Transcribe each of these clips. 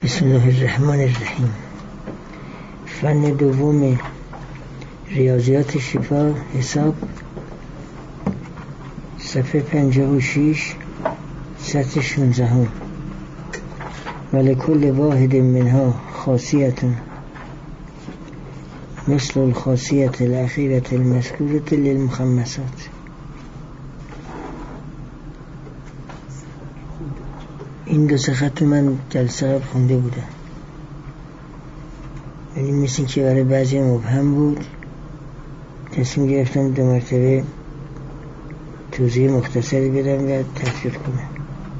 بسم الله الرحمن الرحیم. فن دوم ریاضیات شفا حساب، صفحه 56 سطر 16. ولکل واحد منها خاصیت مثل الخاصیت الاخیرة المذکورة للمخمسات. این دو سه خط من جلسه قبل خونده بودم، یعنی مثل که برای بعضی مبهم بود. تصمیم گرفتم دو مرتبه توضیح مختصری بدم و تفسیر کنم.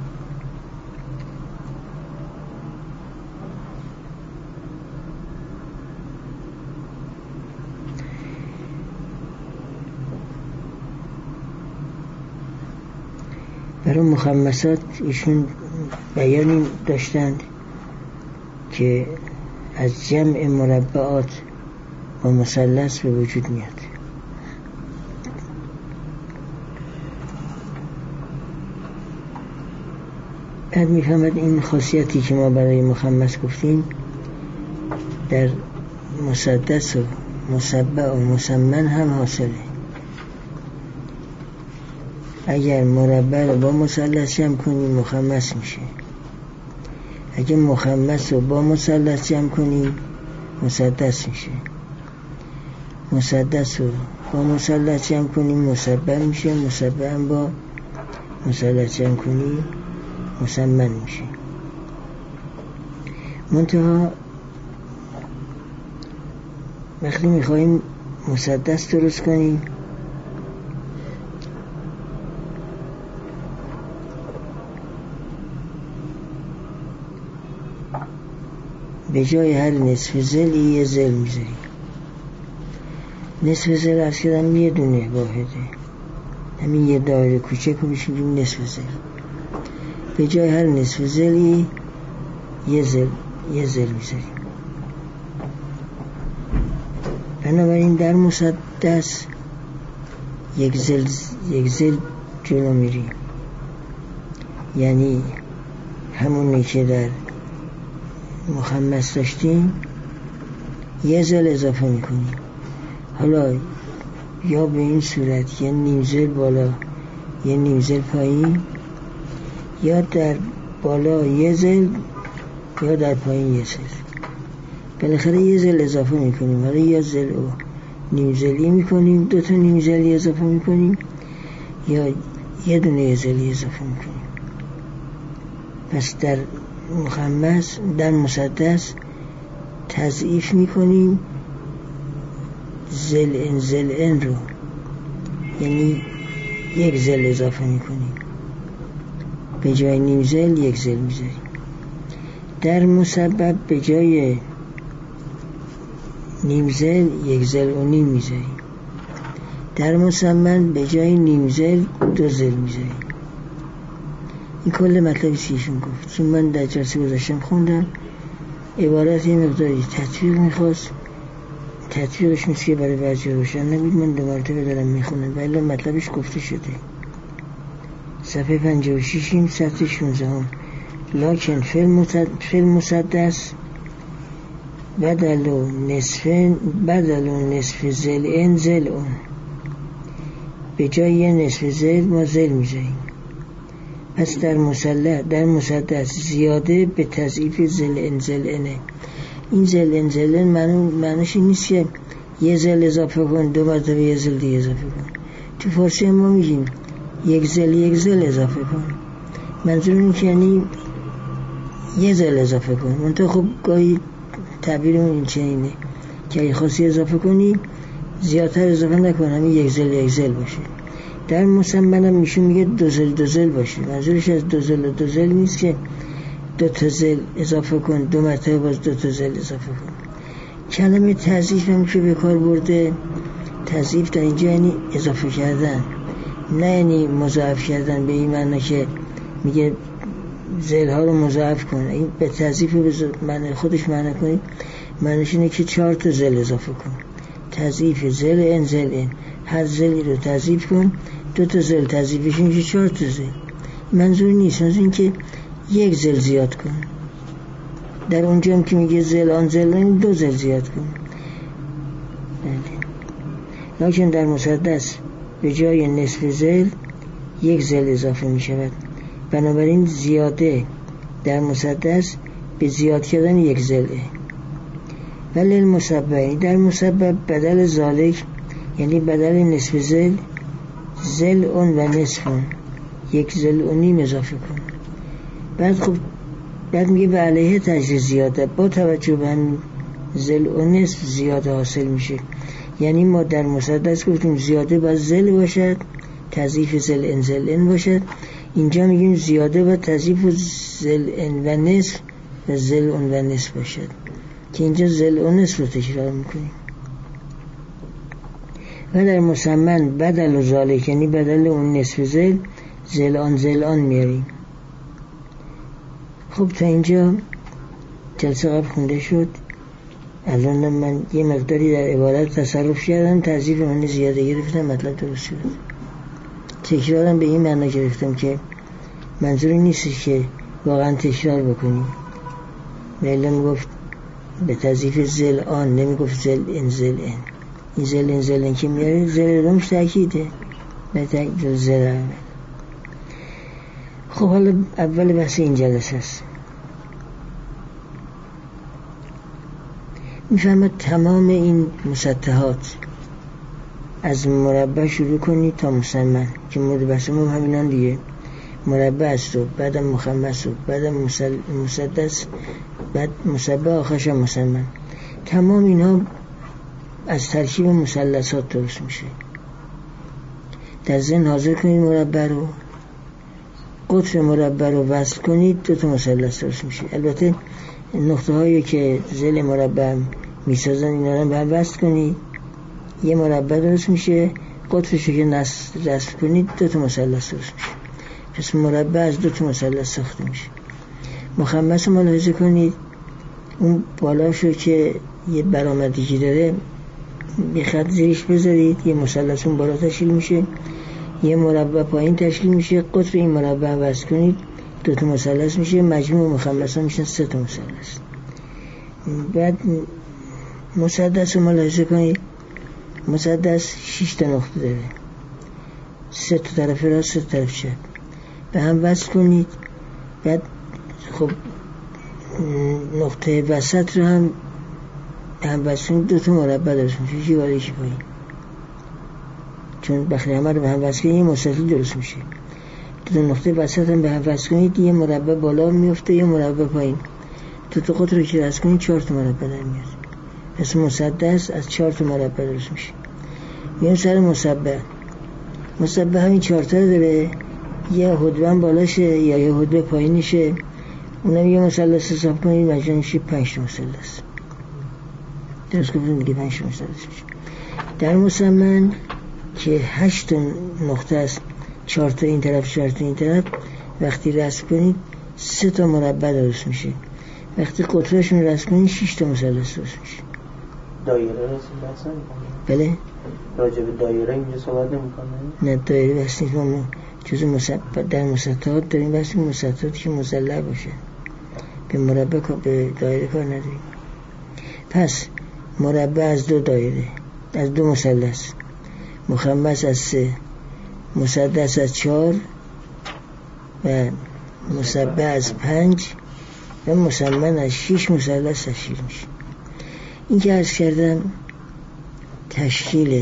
برای مخمسات ایشون بیانی داشتند که از جمع مربعات و مثلث به وجود میاد. بعد میفهمد این خاصیتی که ما برای مخمس گفتیم در مسدس و مسبع و مسمن هم حاصله. اگر مربع رو با مثلث جمع کنیم مخمس میشه، اگر مخمس رو با مثلث جمع کنیم مسدس میشه، مسدس رو با مثلث جمع کنیم مسبع میشه، مسبع هم با مثلث جمع کنیم مسمن میشه. منتها وقتی میخواییم مسدس درست کنیم به جای هر نصف زلی یه زل میذاریم. نصف زل از کردم یه دونه واحده، همین یه دایره کوچک رو میشیم نصف زل. به جای هر نصف زلی یه زل میذاریم. بنابراین در مسدس یک زل جلو میریم، یعنی همونی که در مخمس داشتیم یه زل اضافه میکنیم. حالا یا به این صورت یه نیم زل بالا یه نیم زل پایین، یا در بالا یه زل یا در پایین یه زل. بالاخره یه زل اضافه میکنیم. حالا یه زل و نیم زلی میکنیم، دو تا نیم زلی اضافه میکنیم، یا یه دونه یه زلی اضافه میکنیم. پس در مخمس در مسدس تضعیف میکنیم زل ان رو، یعنی یک زل اضافه میکنیم، به جای نیم زل یک زل میذاریم. در مسبب به جای نیم زل یک زل و نیم میذاریم. در مسمن به جای نیم زل دو زل میذاریم. این کل مطلبی چیشون گفت، چون من در جلسه گذاشتم خوندم عبارت یه مقداری تطبیق میخواست، تطبیقش مثل که برای بعضی روشن نبود. من دو مرتبه دارم میخونم ولی مطلبش گفته شده. صفحه 56 سطر 16. لکن فی المسدس بدل نصف زل ان زل اون. به جای یه نصف زل ما زل میذاریم. پس در مسدس زیاده به تضعیف زل انه. این زل انه معنیش این نیست که یه زل اضافه کن دو مرتبه یه زل دیگه اضافه کن. تو فارسی ما میگیم یک زل اضافه کن. منظور این که یعنی یه زل اضافه کن. منطقه خب گاهی تعبیرمون این چنینه که اگه خواستی اضافه کنی زیادتر اضافه نکن، همین یک زل باشه. در مسمن هم میشه میگه دو زل باشه. منظورش از دو زل نیست که دو تا زل اضافه کن دو مرتبه باز دو تا زل اضافه کن. کلمه تضعیف هم که به کار برده، تضعیف در اینجا یعنی اضافه کردن، نه یعنی مضاعف کردن به این معنی که میگه زل ها رو مضاعف کن. این به تضعیف معنی خودش معنی کنید، معنیش اینه که 4 تا زل اضافه کن. تضعیف زل ان، هر زلی رو تضعیف کن، 2 تا زل تضعیفش میشه 4 تا زل. منظور نیست، منظور این که یک زل زیاد کن. در اونجا هم که میگه زل آن زل آن 2 زل زیاد کن. لیکن در مسدس به جای نصف زل 1 زل اضافه می شود. بنابراین زیاده در مسدس به زیاد کردن 1 زله. ولی المسبب در مسبب بدل ذالک یعنی بدل نصف زل زل اون و نصف اون 1 زل و نیم اضافه کن. بعد میگه به علیه تجریز زیاده با توجه به همین زل و نصف زیاده حاصل میشه. یعنی ما در مسدس گفتیم زیاده باید زل باشد، تضعیف زل ان زل ان باشد. اینجا میگیم زیاده باید تضعیف زل ان و نصف و زل اون و نصف باشد که اینجا زل و نصف رو تکرار میکنیم. و در مسمن بدل و ذالک یعنی بدل اون نصف زل زل آن میاریم. خب تا اینجا جلسه قبل خونده شد. الان من یه مقداری در عبارت تصرف کردم، تضعیف من زیاده گرفتم، مطلب درست شد. تکرارم به این معنا گرفتم که منظوری نیست که واقعا تکرار بکنیم. ولی میگفت به تضعیف زل آن، نمیگفت زل ان زل ان. این زل ان زل ان که میاره زل رومش تأکیده به تأکید زل. خب حالا اول بحث این جلسه است. میفهمد تمام این مسطحات از مربع شروع کنید تا مسمن که مورد بحث ما همینان دیگه. مربع است و بعدم مخمس و بعدم مسدس، بعد مسبع، آخرش مسمن. تمام اینها از ترکیب مثلثات درست میشه. در ذهن حاضر کنید مربع رو، قطر مربع رو وصل کنید، 2 تا مثلث درست میشه. البته نقطه هایی که ذیل مربع میسازن اینا رو به هم وصل کنید، یه مربع درست میشه. قطرشو که نصب کنید 2 تا مثلث درست میشه. پس مربع از 2 تا مثلث ساخته میشه. مخمس رو ملاحظه کنید، اون بالاشو که یه برآمدگی داره یه خط زیرش بذارید، یه مثلث اون بالا تشکیل میشه، یه مربع پایین تشکیل میشه. قطر این مربع وصل کنید 2 تا مثلث میشه. مجموع مخمس ها میشن 3 تا مثلث. بعد مسدس رو ملاحظه کنید، مسدس 6 تا نقطه داره، 3 تا طرف راست، 3 تا طرف چپ، به هم وصل کنید. بعد خب نقطه وسط رو هم وصل کنید، 2 تا مربع درست میشه، یکی بالا یکی پایین. چون بخیلی همه رو به هم وصل کنید یه مستطیل درست میشه. 2 نقطه وسط هم به هم وصل کنید، یه مربع بالا میفته، یه مربع پایین. 2 تا قطر رو که وصل کنید 4 تا مربع در میاد. پس مسدس از 4 تا مربع درست میشه. میام سر مسبع همین 4 تا داره، یه حدبه بالاشه یا یه حدبه پایینشه، اونم یه مثلث حساب کنید، مجموع میشه 5 تا مثلث. درست گفتم دیگه 5 تا مثلث میشه. در مسمن که 8 نقطه است، 4 تا این طرف 4 تا این طرف، وقتی رسم کنید 3 تا مربع درست میشه. وقتی قطرشون رسم کنید 6 تا مثلث درست میشه. دایره رسم بحث نمی‌کنه؟ بله؟ راجع به دایره اینجا صحبت نمی‌کنه؟ نه، دایره بحث نیست. ما جز در مسطحات داریم بحث مسطحاتی که مثلث باشه، به مربع به دایره کار نداریم. پس مربع از 2 دایره، از 2 مثلث، مخمس از 3، مسدس از 4 و مسبع از 5 و مسمن از 6 مثلث تشکیل میشه. این که عرض کردم تشکیل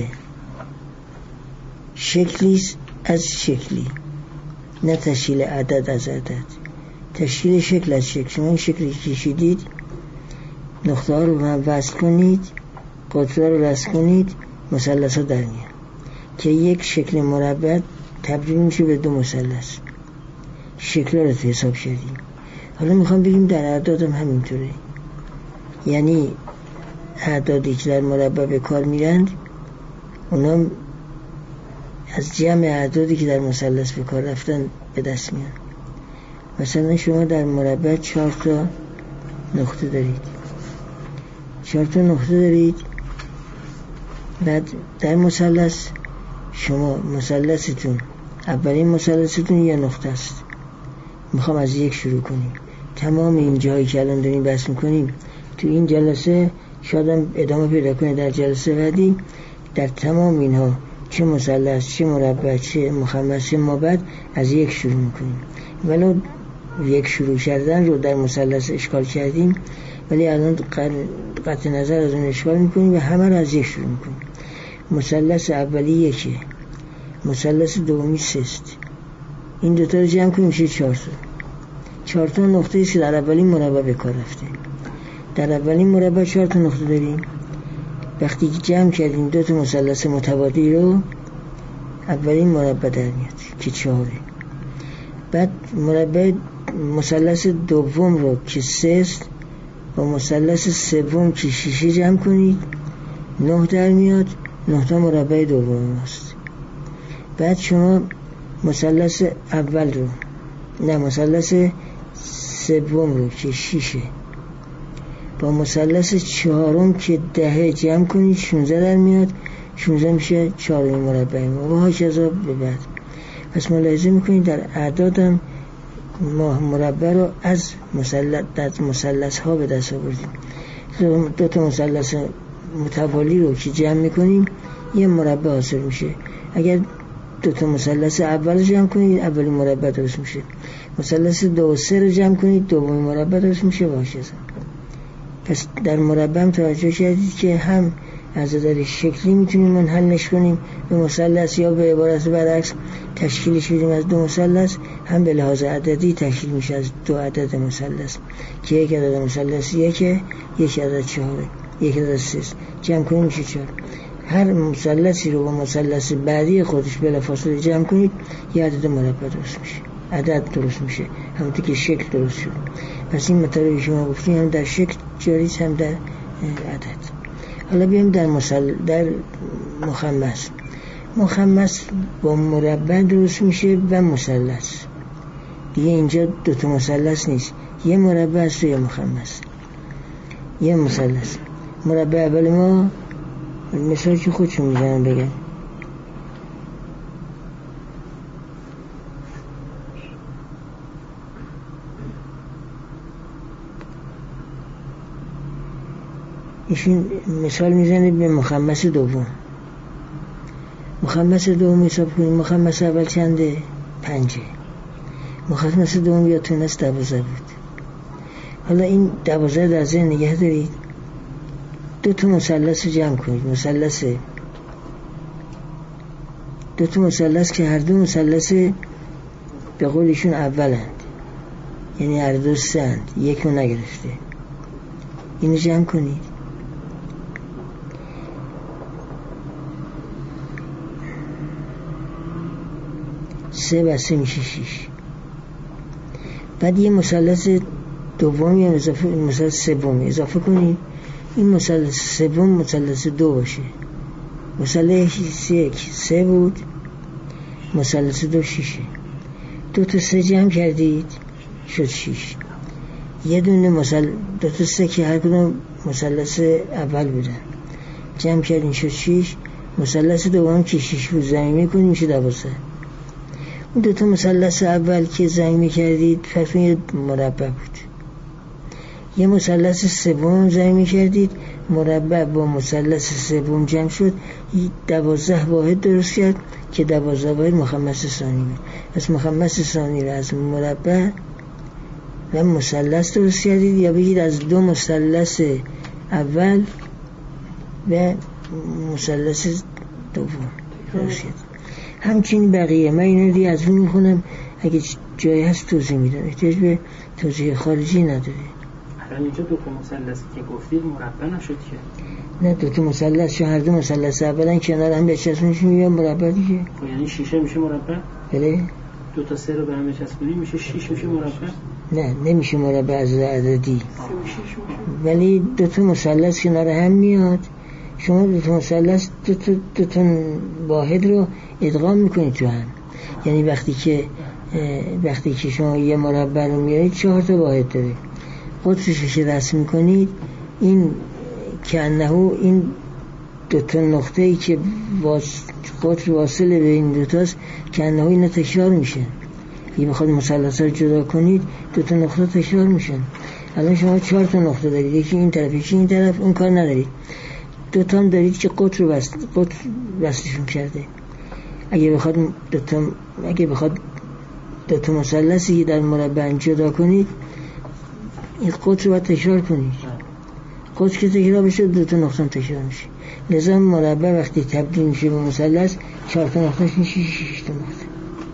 شکلی از شکلی، نه تشکیل عدد از عدد. تشکیل شکل از شکل. شما این شکلی که کشیدید، نقطه ها رو هم وصل کنید، قطره رو رسم کنید، مثلث ها در میاد که یک شکل مربع تبدیل میشه به 2 مثلث. شکل رو حساب کردیم. حالا میخوام بگیم در اعداد هم همینطوره. یعنی اعدادی که در مربع به کار میرند اونا از جمع اعدادی که در مثلث به کار رفتن به دست میان. مثلا شما در مربع 4 تا نقطه دارید، 4 تا نقطه دارید. بعد در مثلث شما مثلثتون، اولین مثلثتون یه نقطه است. میخوام از 1 شروع کنیم. تمام این جایی که الان داریم بحث میکنیم تو این جلسه شاید ادامه پیدا کنه در جلسه بعدی. در تمام اینها چه مثلث، چه مربع، چه مخمس، چه مابعد از یک شروع میکنیم. ولو یک شروع کردن رو در مثلث اشکال کردیم، ولی الان قطع نظر از اون اشکال میکنیم و همه رو از یک شروع میکنیم. مثلث اولی یکه، مثلث دومی 3 است. این دوتا رو جمع کنیم میشه 4 تا. 4 تا نقطه است که در اولین مربع به کار رفته. در اولین مربع 4 تا نقطه داریم. وقتی که جمع کردیم 2 تا مثلث متبادی رو، اولین مربع در میاد که 4. بعد مربع مثلث دوم رو که 3 است با مثلث سوم که 6 جمع کنید 9 در میاد. 9 تا مربع دوم است. بعد شما مثلث اول رو، نه مثلث سوم رو که 6 با مثلث 4 که 10 جمع کنید 16 در میاد. 16 میشه 4 مربع ما و هاکذا به بعد. پس ملاحظه میکنید در اعداد هم ما مربع رو از مثلث ها به دست آوردیم. 2 تا مثلث متوالی رو که جمع میکنیم یه مربع حاصل میشه. اگر 2 تا مثلث اول جمع کنید اولین مربع درست میشه. مثلث 2 و 3 رو جمع کنید دومین مربع درست میشه و هاکذا. پس در مربع هم توجه کردید که هم از نظر شکلی میتونیم منحلش کنیم به مثلث یا به عبارت برعکس تشکیلش بدیم از 2 مثلث، هم به لحاظ عددی تشکیل میشه از 2 عدد مثلث که یک عدد مثلث یک عدد 4، یک عدد 3 جمع کنیم میشه 4. هر مثلثی رو با مثلث بعدی خودش بلافاصله جمع کنید یه عدد مربع درست میشه، عدد درست میشه، همونطور که شکل درست شد. پس این مطالبی شما گفتیم هم در شکل جاری هم در عدد. حالا بیایم در مخمس. مخمس با مربع درست میشه و مثلث. دیگه اینجا 2 تا مثلث نیست، یه مربع است و یه مخمس، یه مثلث. مربع اول ما مثال که خودشون میزنم بگم، ایشون مثال میزنه به مخمس دوم. مخمس دوم حساب کنیم. مخمس اول چنده؟ 5. مخمس دوم یادتون است 12 بود. حالا این 12 در ذهن نگه دارید. 2 تا مثلث رو جمع کنید. مثلث 2 تا مثلث که هر 2 مثلث به قولشون اولند، یعنی هر 2 3 اند، یک رو نگرفته. اینو جمع کنید. 3 و 3 میشه 6. بعد یه مثلث دومی مثلث سومی اضافه کنید. این مثلث سوم مثلث 2 باشه. مثلث 1 3 بود، مثلث 2 6. 2 تا 3 جمع کردید شد 6. یه دونه 2 تا 3 که هر کدوم مثلث اول بودن جمع کردین شد 6. مثلث دوم که 6 بود ضمیمه کنیم میشه 12. اون 2 تا مثلث اول که ضمیمه کردید پس یه مربع بود. یه مثلث سوم ضمیمه کردید، مربع با مثلث سوم جمع شد 12 واحد درست کرد که 12 واحد مخمس ثانی بود. پس مخمس ثانی رو از مربع و مثلث درست کردید، یا بگید از 2 مثلث اول و مثلث دوم درست کردید. همچنین بقیه من این رو دیگه از اون میخونم، اگه جایی هست توضیح میدم، احتیاج به توضیح خارجی نداره. الان اینجا 2 تا مثلثی که گفتید مربع نشد که؟ نه 2 تا مثلث شو هر 2 مثلث اولا کنار هم بچسبونشون میگم مربع دیگه. خب یعنی 6 میشه مربع؟ بله. 2 تا 3 رو به هم بچسبونیم میشه 6 میشه مربع؟ نه نمیشه مربع از عددی، ولی 2 تا مثلث کنار هم میاد. شما 2 تا مثلث 2 تا واحد رو ادغام میکنید تو هم. یعنی وقتی که شما یه مربع رو میارید 4 تا واحد داره، قطرش رسم میکنید، این که انه این 2 تا نقطه‌ای که قطر واصله به این 2 تاست که انه اینا تکرار میشه. اگه بخواد مثلث رو جدا کنید 2 تا نقطه تکرار میشن. الان شما 4 تا نقطه دارید، یکی این طرف یکی این طرف، اون کار ندارید. 2 تا هم دارید که قطر رو وصلشون کرده. اگه بخواد 2 تا مثلثی در مربع جدا کنید، این قطر رو باید تکرار کنید. قطر که تکرار بشه 2 تا نقطه هم تکرار میشه. لذا مربع وقتی تبدیل میشه به مثلث 4 تا نقطهش میشه 6 تا نقطه.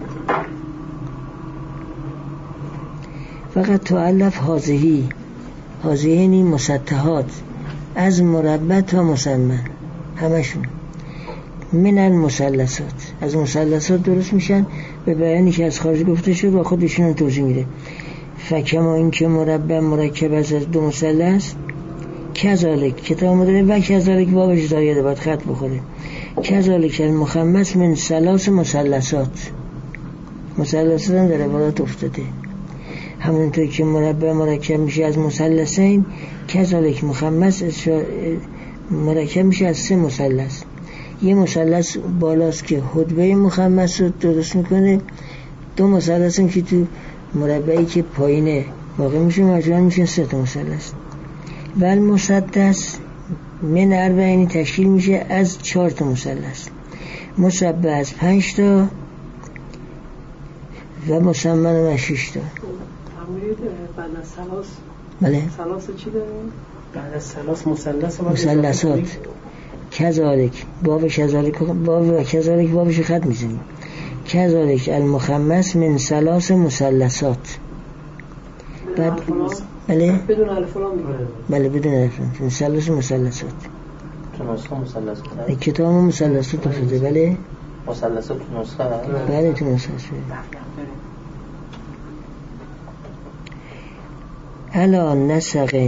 فقط تؤلف هذه یعنی مسطحات از مربع تا مسمن، همشون من المثلثات، از مثلثات درست میشن. به بیانی که از خارج گفته شد و خودشون توضیح میده. فکما این که مربع مرکب از 2 مثلث، کذالک کتاب مداره و کذالک بابش زایده باید خط بخوره. کذالک المخمس من 3 مثلثات، مثلثات هم در عبارات افتاده. همونطور که مربع مرکب میشه از مثلثین، کذالک مخمس مرکب میشه از 3 مثلث. یه مثلث بالاست که حدبه مخمس رو درست میکنه، 2 مثلث هم که تو مربعی که پایینه واقع میشه مجموعاً میشه 3 تا مثلث. و المسدس من 4 تشکیل میشه از 4 تا مثلث، مسبع از 5 تا و مسمن از 6 تا. بعد از ثلاث، بله ثلاث چی داریم؟ بعد از ثلاث مثلثات. کذالک باب کذالک بابش خط میزنیم. کذالک المخمس من 3 مثلثات. بعد بله بدون الف و لام میگه. بله بدون الف و لام. 3 مثلثات. تو نسخه مثلثات. کتاب مثلثات افتاده. بله مثلثات تو نسخه. بله تو نسخه. الا نسق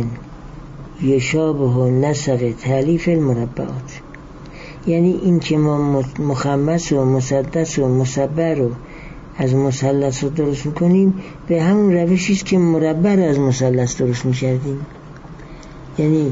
یشابه نسق تالیف المربعات، یعنی این که ما مخمس و مسدس و مسبع رو از مثلث رو درست میکنیم به همون روشی است که مربع رو از مثلث درست میکردیم. یعنی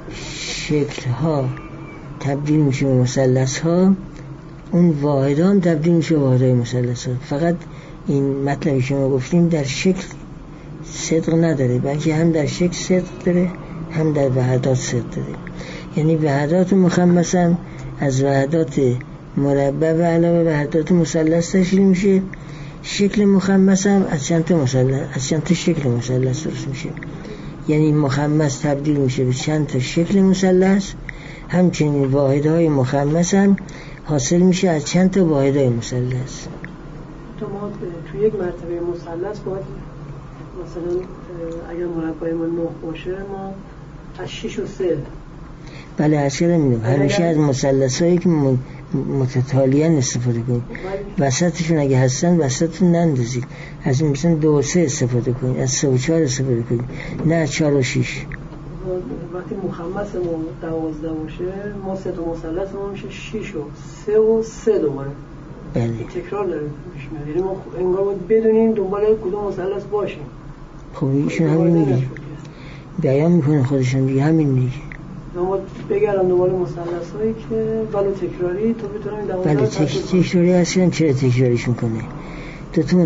شکل ها تبدیل میشه به مثلث ها، اون واحدان تبدیل میشه به واحدهای مثلث ها. فقط این مطلبی که ما گفتیم در شکل صدق نداره، بلکه هم در شکل صدق داره هم در وحدات صدق داره. یعنی وحدات مخمس هم از وحدات مربع و علاوه وحدات مثلث تشکیل میشه. شکل مخمس هم از چند تا شکل مثلث درست میشه. یعنی مخمس تبدیل میشه به چند تا شکل مثلث، همچنین واحدهای مخمس هم حاصل میشه از چند تا واحدهای مثلث. تو ما تو یک مرتبه مثلث باید مثلا اگر مربع ما 9 باشه ما از 6 و 3. بله اصلا میدونم همیشه از مثلثایی که متتالیان استفاده کنید. وسطشون اگه هستن وسطتون نندازید، از این مثلا 2 و 3 استفاده کنید، از 3 و 4 استفاده کنید، نه از 4 و 6. وقتی مخمس ما 12 باشه ما 3 تا مثلث ما میشه 6 و 3 و 3 دوباره. بله تکرار داره پیش میاد. یعنی ما انگار باید بدونیم دنبال کدوم مثلث باشیم. خب ایشون همین میگه، بیان میکنه خودشون دیگه، همین میگه. ما بگردم دنبال مثلثایی که ولو تکراری تو بتونیم 12 بله تکراری اصلا چرا تکراریش میکنه؟ 2 تا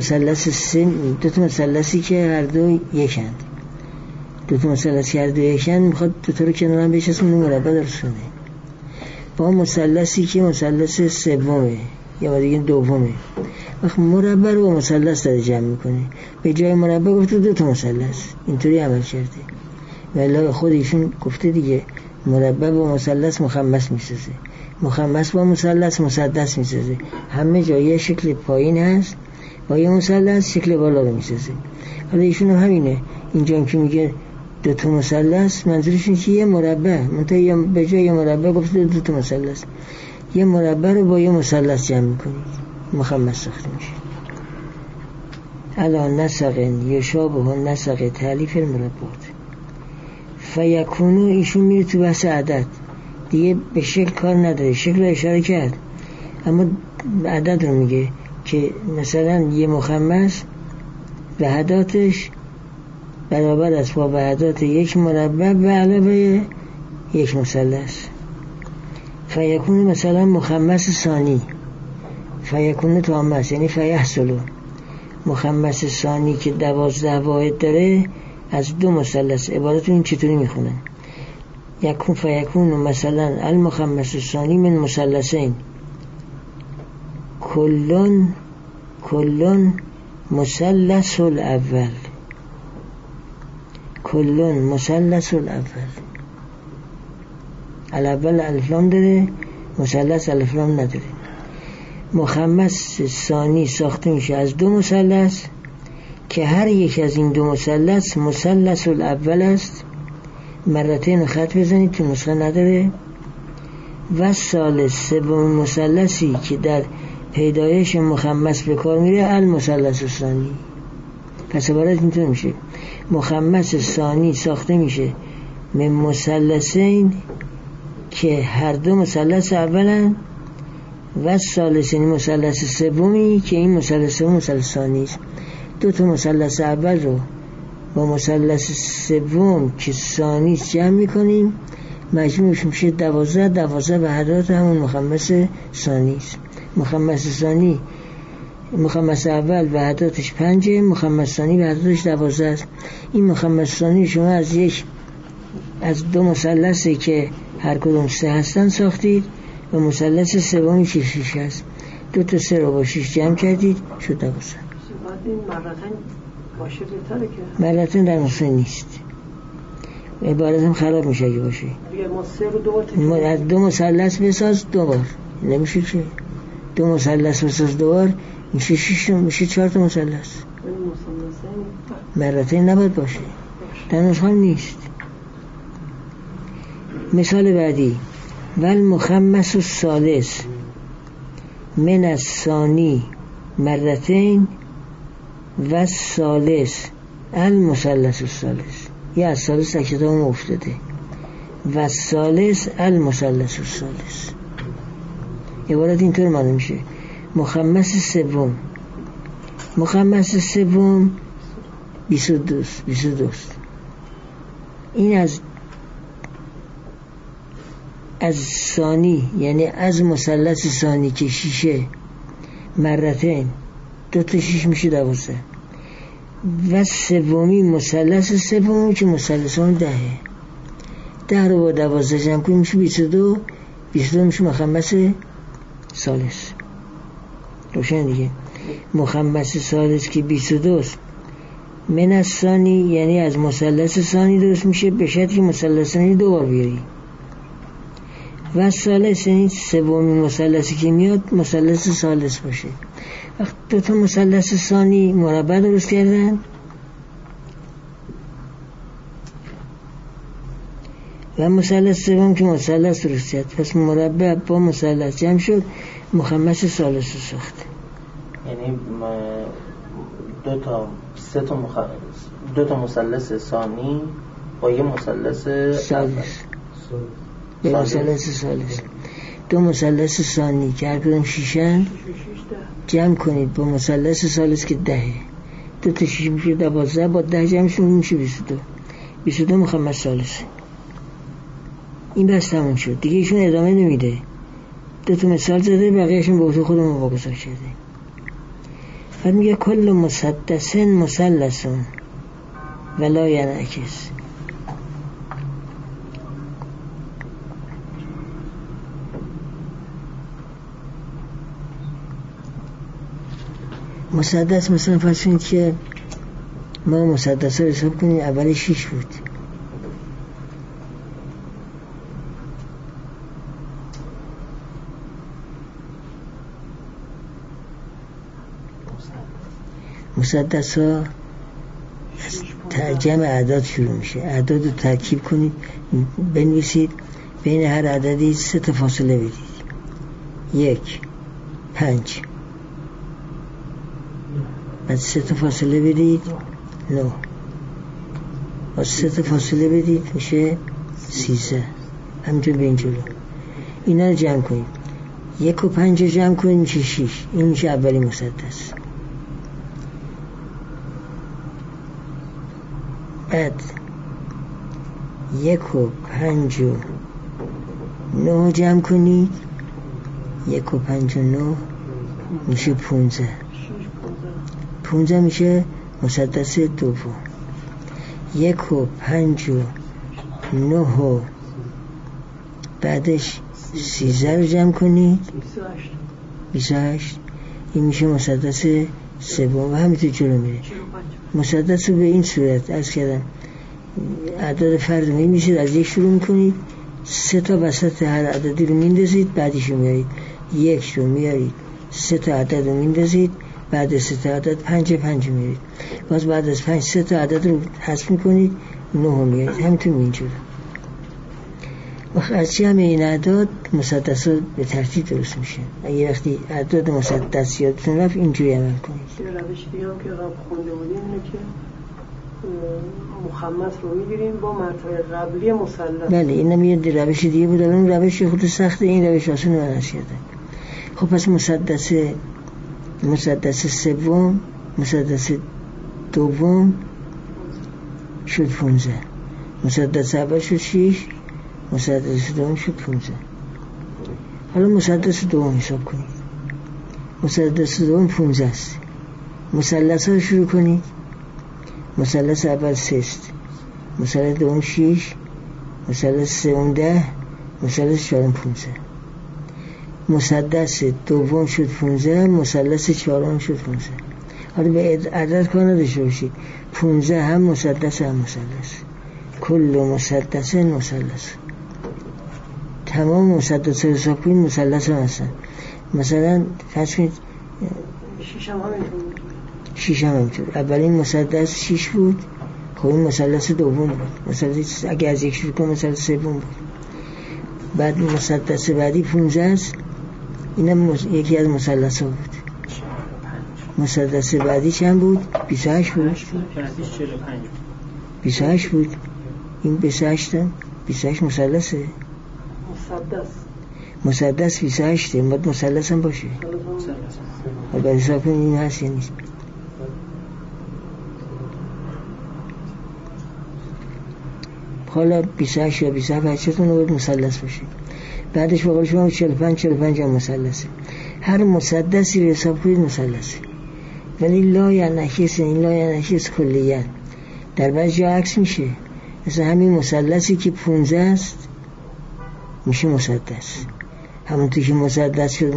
مثلثی که هر دو یکند، 2 تا مثلثی هر دو یکند میخواد 2 تا رو کنار هم بچسبونه مربع درست کنه. با مثلثی که مثلث سومه یا دیگه دومه، وقت مربع رو با مثلث داره جمع میکنه، به جای مربع گفته 2 تا مثلث، اینطوری عمل کرده. ولی خود ایشون گفته دیگه مربع با مثلث مخمس میسازه، مخمس با مثلث مسدس میسازه، همه جایی شکل پایین هست با یه مثلث شکل بالا رو میسازه. حالا ایشون هم همینه، اینجا که میگه 2 تا مثلث منظورش اینه که یه مربع منتها به جای مربع گفته 2 تا مثلث، یه مربع رو با یه مثلث جمع میکنید مخمس ساخته میشه. الا نسق یشابه نسق تالیف المربعات. فیکونو ایشون میره تو بحث عدد دیگه، به شکل کار نداره، شکل رو اشاره کرد اما عدد رو میگه که مثلا یه مخمس وحداتش برابر است با وحدات یک مربع به علاوه یک مثلث. فیکونو مثلا مخمس ثانی، فیکونو تامه است یعنی فیحصلو، مخمس ثانی که 12 واحد داره از 2 مثلث عبارت. این چطوری میخونن؟ یکون فیکون مثلا المخمس ثانی من مثلثین کلون مثلث الاول، کلون مثلث الاول. الاول الف لام داره، مثلث الف لام نداره. مخمس ثانی ساخته میشه از 2 مثلث که هر یک از این 2 مثلث مثلث الاول است. مرتين خط بزنید تو نسخه نداره. و ثالث سومین مثلثی که در پیدایش مخمس به کار میره المثلث الثانی. پس عبارت اینطور میشه: مخمس ثانی ساخته میشه من مثلثین که هر 2 مثلث اولن و ثالثین مثلث سومی که این مثلث سوم مثلث ثانی است. 2 تا مثلث اول رو با مثلث سوم که ثانی جمع میکنیم، مجموعش میشه 12. 12 وحدات همون مخمس ثانی است. مخمس ثانی، مخمس اول وحداتش 5، مخمس ثانی وحداتش 12 است. این مخمس ثانی شما از 2 مثلثی که هر کدوم 3 هستن ساختید و مثلث سومی که 6 هست. 2 تا 3 رو با 6 جمع کردید شد 12. این مرتين باشه بهتره که مرتين در نسخه نیست، عبارت هم خراب میشه اگه باشه. دیگه ما 3 رو 2 بار تکرار از 2 مثلث بساز 2 بار، نمیشه که 2 مثلث بساز 2 بار میشه 6، میشه 4 تا مثلث. مرتين نباید باشه، در نسخه نیست. مثال بعدی: والمخمس الثالث من الثانی مرتين و الثالث المثلث الثالث. یا الثالث در کتاب افتاده و الثالث المثلث الثالث. عبارت اینطور معنی میشه: مخمس سوم، مخمس سوم 22. این از ثانی، یعنی از مثلث ثانی که 6 مرتين 2 تا 6 میشه 12 و سومی مثلث سومی که مثلث اون 10 رو با 12 جمع کنیم میشه 22. 22 میشه مخمس ثالث. روشن دیگه. مخمس ثالث که 22 من از ثانی، یعنی از مثلث ثانی درست میشه به شرطی که مثلث ثانی 2 بار بیاری. و ثالث یعنی سومین مثلثی که میاد مثلث ثالث باشه. وقت 2 تا مثلث ثانی مربع درست کردن و مثلث سوم که مثلث درست کرد، پس مربع با مثلث جمع شد، مخمس ثالث رو ساخت. یعنی 2 تا مثلث ثانی با یه مثلث ثالث. به مثلث ثالث 2 مثلث ثانی که هر کدوم 6 جمع کنید با مثلث ثالث که 10. 2 تا 6 میشه 12 با 10 جمعش میشه 22. 22 مخمس ثالث. این بس تموم شد دیگه. ایشون ادامه نمیده، 2 تا مثال زده، بقیه‌شون به وقت خودمون واگذار کرده. بعد میگه کل مسدس مثلث ولا ینعکس. مسدس مثلا فرض کنید که ما مسدس رو حساب کنیم اول 6 بود، مسدس ها از جمع اعداد شروع میشه. اعداد رو ترکیب کنید، بنویسید، بین هر عددی 3 تا فاصله بدید. 1 5 بعد 3 تا فاصله بدید 9 بعد 3 تا فاصله بدید میشه 13. همینطور به این جلو. اینا رو جمع کنید. 1 و 5 رو جمع کنید میشه 6. این میشه اولی مسدس. بعد 1 و 5 و 9 جمع کنید. 1 و 5 و 9 میشه 15. 15 میشه مسدس دوم. 1 و 5 و 9 و بعدش 13 رو جمع کنید 28. این میشه مسدس سوم و همینطور جلو میره. مسدس رو به این صورت عرض کردم اعداد فرد رو میمیشید، از 1 شروع میکنید، 3 تا وسط هر عددی رو میندازید، بعدش رو میارید 1 رو میارید، 3 تا عدد رو میندازید، بعد 3 تا عدد 5 میارید، باز بعد از 5 3 تا عدد رو حذف میکنید، 9 رو میارید، همینطور اینجور. هرچی همه این اعداد مسدس ها به ترتیب درست میشه. اگه وقتی اعداد مسدس یادتون رفت اینجوری عمل کنید. روش دیگه هم که قبل خونده بودیم اینه که مخمس رو میگیریم با مرتبه قبلی مثلث. بله اینم یه روش دیگه بود، الان روش خود سخته، این روش آسونه من هست کردن. خب پس مسدس سوم، مسدس دوم شد 15، مسدس اول شد 6، مسدس دوم شد 15. حالا مسدس دوم حساب کنید. مسدس دوم 15 است. مثلث ها رو شروع کنید. مثلث اول 3 است، مثلث دوم 6، مثلث سوم 10، مثلث چهارم 15. مسدس دوم شد 15، مثلث چهارم شد 15. حالا به عدد کار نداشته باشید، 15 هم مسدس هم مثلث، کل مسدس مثلث. تمام مسدس رو حساب کنید مثلث هم هستن. مثلا فرض کنید 6 هم همینطور. اولین مسدس 6 بود، خب این مثلث دوم بود. مثلث اگه از 1 شروع کنم مثلث سوم بود. بعد مسدس بعدی 15 است، اینم یکی از مثلث ها بود. مسدس بعدی چند بود؟ 28 بود. 28 بود. این 28 هم 28 مثلثه. مسدس 28 باید مثلث هم باشه. باید حساب کنید این هست یا نیست. حالا 28 یا 27 هرچیتون رو باید مثلث باشه. بعدش بقول شما 45 هم مثلثه. هر مسدسی رو حساب کنید مثلثه، ولی لا ینعکس، این لا ینعکس کلیاً در بعضی جا عکس میشه. مثلا همین مثلثی که 15 است میشه مسدس، همونطور که مسدس شد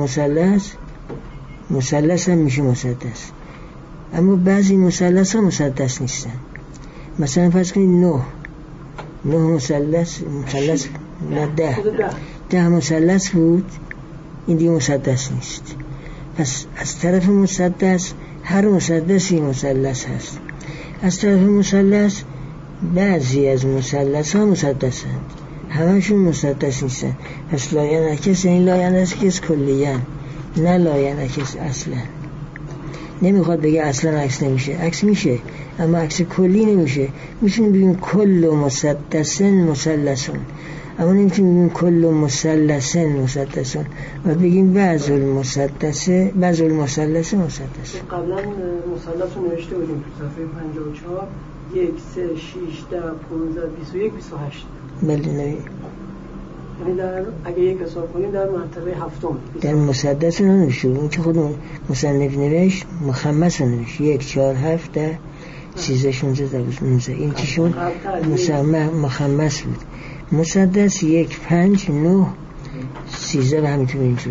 مثلث هم میشه مسدس. اما بعضی مثلث ها مسدس نیستن. مثلا فرض کنید 9 مثلث نه 10 مثلث بود، این دیگه مسدس نیست. پس از طرف مسدس هر مسدسی مثلث هست. از طرف مثلث بعضی از مثلث ها مسدس هستند، همشون مسدس نیستن. پس لا ینعکس، این لا ینعکس کلیاً، نه لا ینعکس اصلا. نمیخواد بگه اصلا عکس نمیشه، عکس میشه اما عکس کلی نمیشه. میتونیم بگیم کل مسدسن مثلثون، اما نمیتونیم بگیم کل مثلثن مثلثون و بگیم بعض المثلث مثلث. قبلا مثلث رو نوشته بودیم تو صفحه 54 1 3 6 10 15 21 28. بله نه، یعنی اگه یک حساب کنیم در مرتبه هفتم در مسدس رو ننوشته بود، اون که خود مصنف نوشت مخمس رو نوشت 1 4 7 10 13 16 19. این چیشون مخمس بود. مسدس 1 5 9 13 و همینطور اینجور.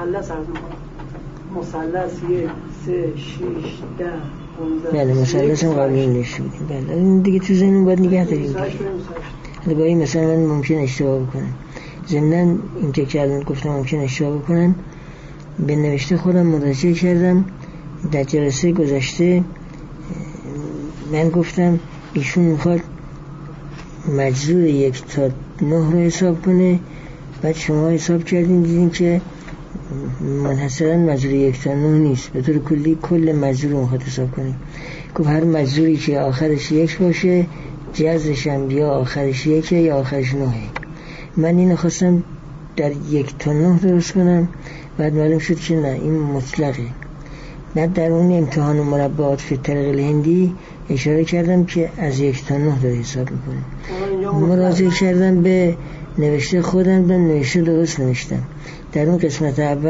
مثلث 1 3 6 10 15. بله مثلث هم قبلی نوشته بودیم. بله این دیگه تو ذهنمون باید نگه داریم. گاهی مثلا من ممکن اشتباه بکنم، ضمناً این که الان گفتم ممکن اشتباه بکنم، به نوشته خودم مراجعه کردم. در جلسه گذشته من گفتم ایشون میخواد مجذور 1 تا 9 رو حساب کنه، بعد شما حساب کردین دیدین که منحصراً مجذور 1 تا 9 نیست، به طور کلی کل مجذور رو میخواد حساب کنه. گفت هر مجذوری که آخرش 1 باشه جزش هم یا آخرش 1 یا آخرش 9. من اینو خواستم در 1 تا 9 درست کنم، بعد معلوم شد که نه، این مطلقه. بعد در اون امتحان مربعات فی الطریق الهندی اشاره کردم که از 1 تا 9 داره حساب میکنه. مراجعه کردم به نوشته خودم، به نوشته درست نوشتم. در اون قسمت اول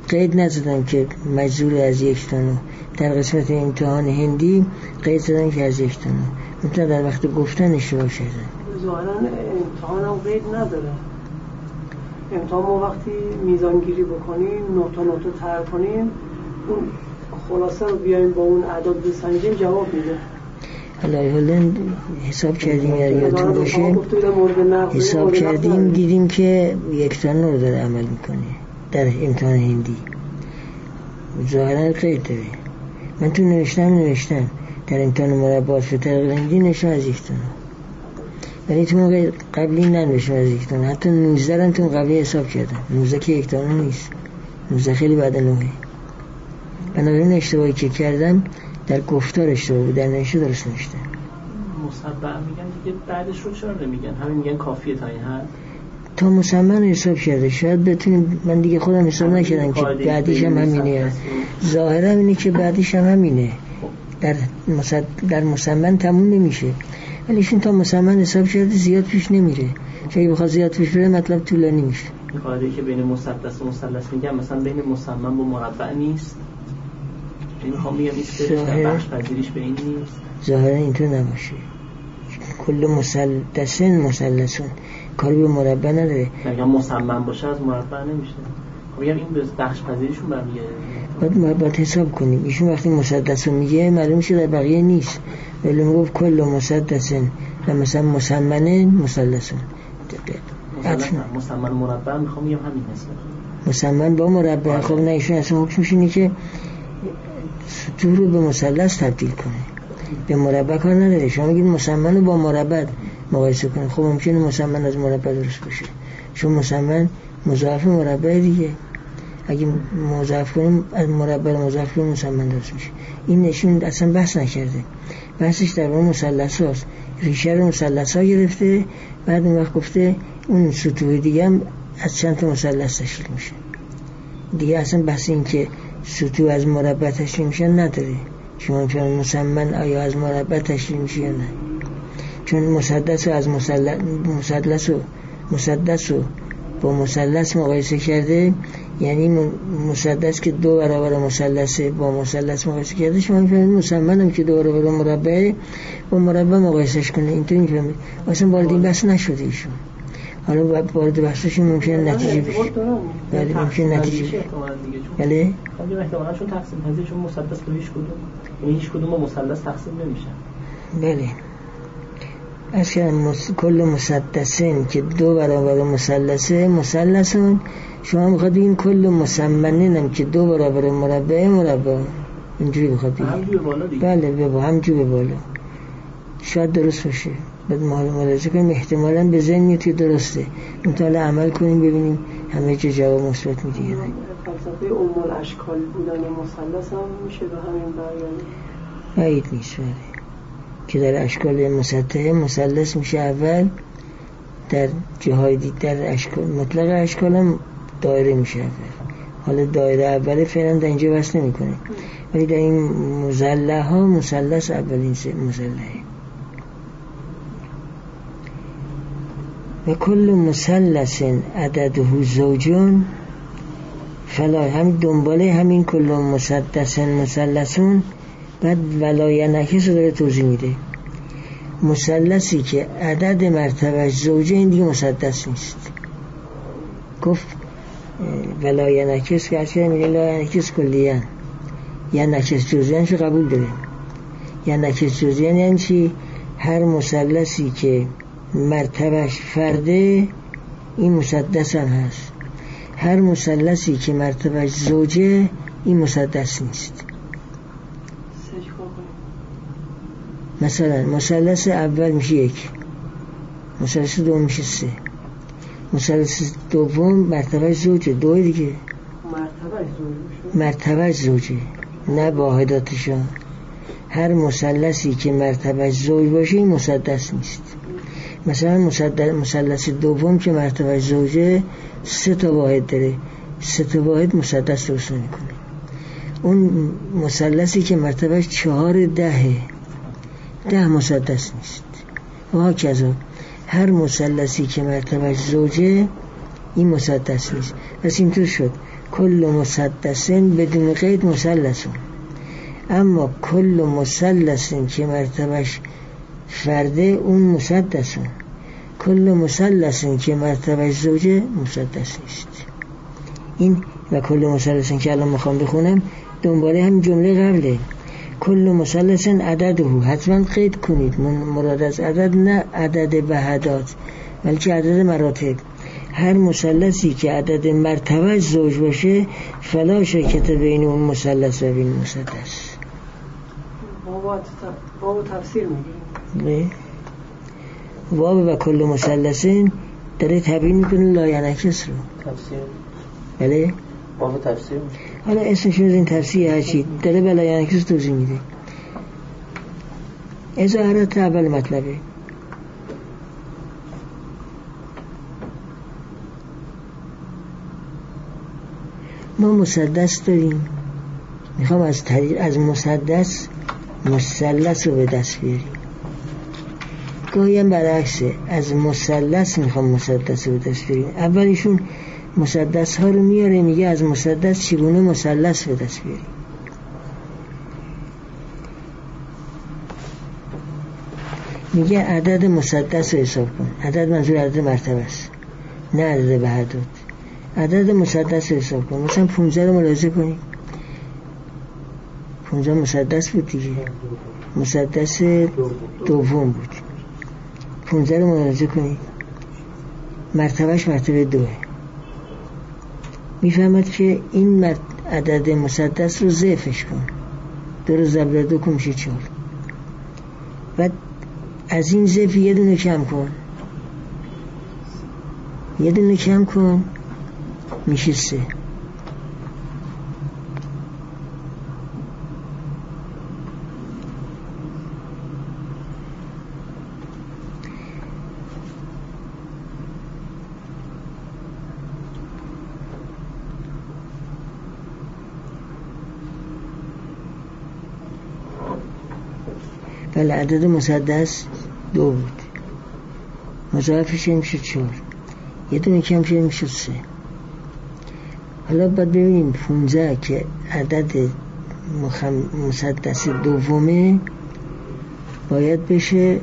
قید نزدم که مجذور از یک تانو. در قسمت امتحان هندی قید زدم که از یک تانو. مثلا در وقت گفتن اشتباه کردم. ظاهرا امتحان هم قید نداره. امتحان ما وقتی میزانگیری بکنیم، نقطه طرح کنیم، اون خلاصه رو بیایم با اون اعداد بسنجیم جواب میده. حالا حساب کردیم یادتون باشه، حساب کردیم دیدیم که یک تانو رو داره عمل میکنه در امتحان هندی. ظاهرا قید داره. من تو نوشتم در امتحان مربعات فطر هندی نوشتم از یک تانو، ولی تو موقع قبلی ننوشتم از یک تانو. حتی 19 هم تو قبلی حساب کردم. 19 که یک تانو نیست، 19 خیلی بعد 9. بنابراین اشتباهی که کردم در گفتار اشتباه بود، در نوشته درست نوشتم. مصبع میگن دیگه، بعدش رو چرا نمیگن؟ همین میگن کافیه تا این حد. تا مسمن حساب کرده، شاید بتونیم. من دیگه خودم حساب نکردم که بعدیش هم همینه. ظاهرا اینه که بعدیش هم همینه. در مسمن تموم نمیشه، ولی ایشون تا مسمن حساب کرده زیاد پیش نمیره. چون بخواد زیاد پیش بره مطلب طولانی میشه. این قاعده که بین مسدس و مثلث میگن، مثلا بین مسمن با مربع نیست. این میخوام بگم نیست که بخش پذیریش به این نیست. ظاهرا اینطور نباشه. کل مسدسن مثلثون کاری به مربع نداره. اگه مسمن باشه از مربع نمیشه. خب میگم این به بخش پذیریشون برمیگرده. باید حساب کنیم. ایشون وقتی مسدس رو میگه معلوم میشه در بقیه نیست. ولی میگفت کل مسدسن و مثلا مسمنن مثلثون. مسمن مربع میخوام بگم همین هست. مسمن با مربع. خب نه، ایشون اصلا حکمش اینه که سطور رو به مثلث تبدیل کنه، به مربع کار نداره. شما میگید مسمن رو با مربع مقایسه کنه. خب ممکنه مسمن از مربع درست باشه، چون مسمن مضاعف مربع دیگه. اگه مضاعف کنیم از مربع مضاعف کنیم مسمن درست میشه. این نشون اصلا بحث نکرده. بحثش در مورد مثلث هاست. ریشه رو مثلث ها گرفته، بعد اون وقت گفته اون سطوح دیگه هم از چند تا مثلث تشکیل میشه. دیگه اصلا بحث این که سطوح از مربع تشکیل میشن نداره. شما که مسمن آیا از مربع تشکیل میشه یا نه؟ چون مسدس رو از مسدس رو با مثلث مقایسه کرده، یعنی مسدس که 2 برابر مثلثه با مثلث مقایسه کرده. شما میفهمید مسمن هم که 2 برابر مربعه با مربع مقایسهش کنه. اینطوری میفهمید. اصلا وارد این بحث نشده ایشون. حالا وارد بحثش ممکنه نتیجه بشه. بله ممکنه نتیجه بشه. بله خب احتمالاً چون تقسیم پذیر، چون مسدس به هیچ کدوم، یعنی هیچ کدوم با مثلث تقسیم نمیشن. بله. اصلا کل مسدسین که 2 برابر مثلثه مثلثون. شما میخواد بگین کل مسمنین هم که 2 برابر مربع. اینجوری میخواد بگین. همجوری بالا دیگه. بله همجوری بالا. شاید درست باشه. بعد ملاحظه کنیم احتمالاً به ذهن میاد که درسته. مطالعه عمل کنیم ببینیم همه چه جواب مثبت میده. فلسفه ام الاشکال بودن مثلث هم میشه به همین برگردیم. بعید نیست. بله. که در اشکال مسطحه مثلث میشه اول، در جاهای دیگر اشکال مطلق اشکال هم دایره میشه اول. حالا دایره اول فعلا در اینجا وصل نمیکنه، ولی در این مضلع ها مثلث اولین مضلعه. و کل مثلث عدده زوجون فلا، هم دنباله همین کل مسدس مثلثون. بعد ولای نکس رو داره توضیح میده. مثلثی که عدد مرتبهش زوجه، این دیگه مسدس نیست. گفت ولای نکس که هرچی میگه لای نکس کلیان، یا نکس جزیان شو قبول داره. یا نکس جزیان یعنی چی؟ هر مثلثی که مرتبهش فرده این مسدس هم هست. هر مثلثی که مرتبهش زوجه این مسدس نیست. مثلا مثلث اول میشه 1، مثلث دوم میشه 3، مثلث دوم مرتبهش زوجه 2 دیگه. مرتبهش زوجه نه واحداتشان. هر مثلثی که مرتبهش زوج باشه این مسدس نیست. مثلا مثلث دوم که مرتبهش زوجه 3 تا واحد داره، 3 تا واحد مسدس درست نمیکنه. اون مثلثی که مرتبهش 4 10 مسدس نیست. و کذا هر مثلثی که مرتبهش زوجه این مسدس نیست. پس اینطور شد کل مسدس بدون قید مثلث، اما کل مثلث که مرتبهش فرده اون مسدس، کل مثلث که مرتبهش زوجه مسدس نیست. این و کل مثلث که الان میخوام بخونم دنباله هم جمله قبله. کل مثلث عدده، حتما قید کنید، مراد از عدد نه عدد وحدات بلکه عدد مراتب. هر مثلثی که عدد مرتبه زوج باشه فلا شرکت بین اون مثلث و بین مسدس. واو تفسیر میگیریم. واو و کل مثلثین داره تبیین میکنه لاینکس رو. تفسیر. بله؟ واو تفسیر. حالا اسمش از این تفسیر هرچی داره به لاینکس توضیح میده. اظهارات اول مطلبه. ما مسدس داریم، میخوام از مسدس مثلث رو به دست بیاریم. گاهی هم برعکسه، از مثلث میخوام مسدس رو به دست بیاریم. اولیشون مسدس ها رو میاره، میگه از مسدس چگونه مثلث به دست بیاریم. میگه عدد مسدس رو حساب کن. عدد منظور عدد مرتبه است نه عدد وحدات. عدد مسدس رو حساب کن. مثلا 15 رو ملاحظه کنید، 15 مسدس بود دیگه، مسدس دوم بود. 15 رو ملاحظه کنید، مرتبهش مرتبه 2. میفهمد که این عدد مسدس رو ضعفش کن، 2 رو ضرب در 2 کن میشه 4. بعد از این ضعف یه دونه کم کن، یه دونه کم کن میشه 3. بله عدد مسدس 2 بود، مضاعفش میشه 4، یه دونه کم شده میشه 3. حالا باید ببینیم 15 که عدد مسدس دومه باید بشه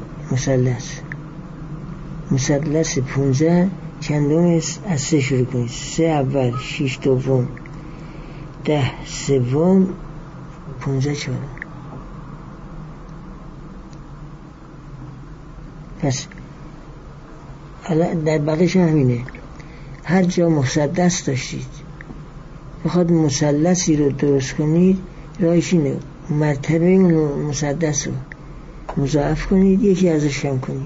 مثلث 15 چندم از 3 شروع کنید. 3 اول، 6 دوم، 10 سوم، 15 چهارم. پس حالا در بقیش همینه، هر جا مسدس داشتید بخواد مثلثی رو درست کنید راهش اینه، مرتبه اون مسدس رو مضاعف کنید، یکی ازش کم کنید،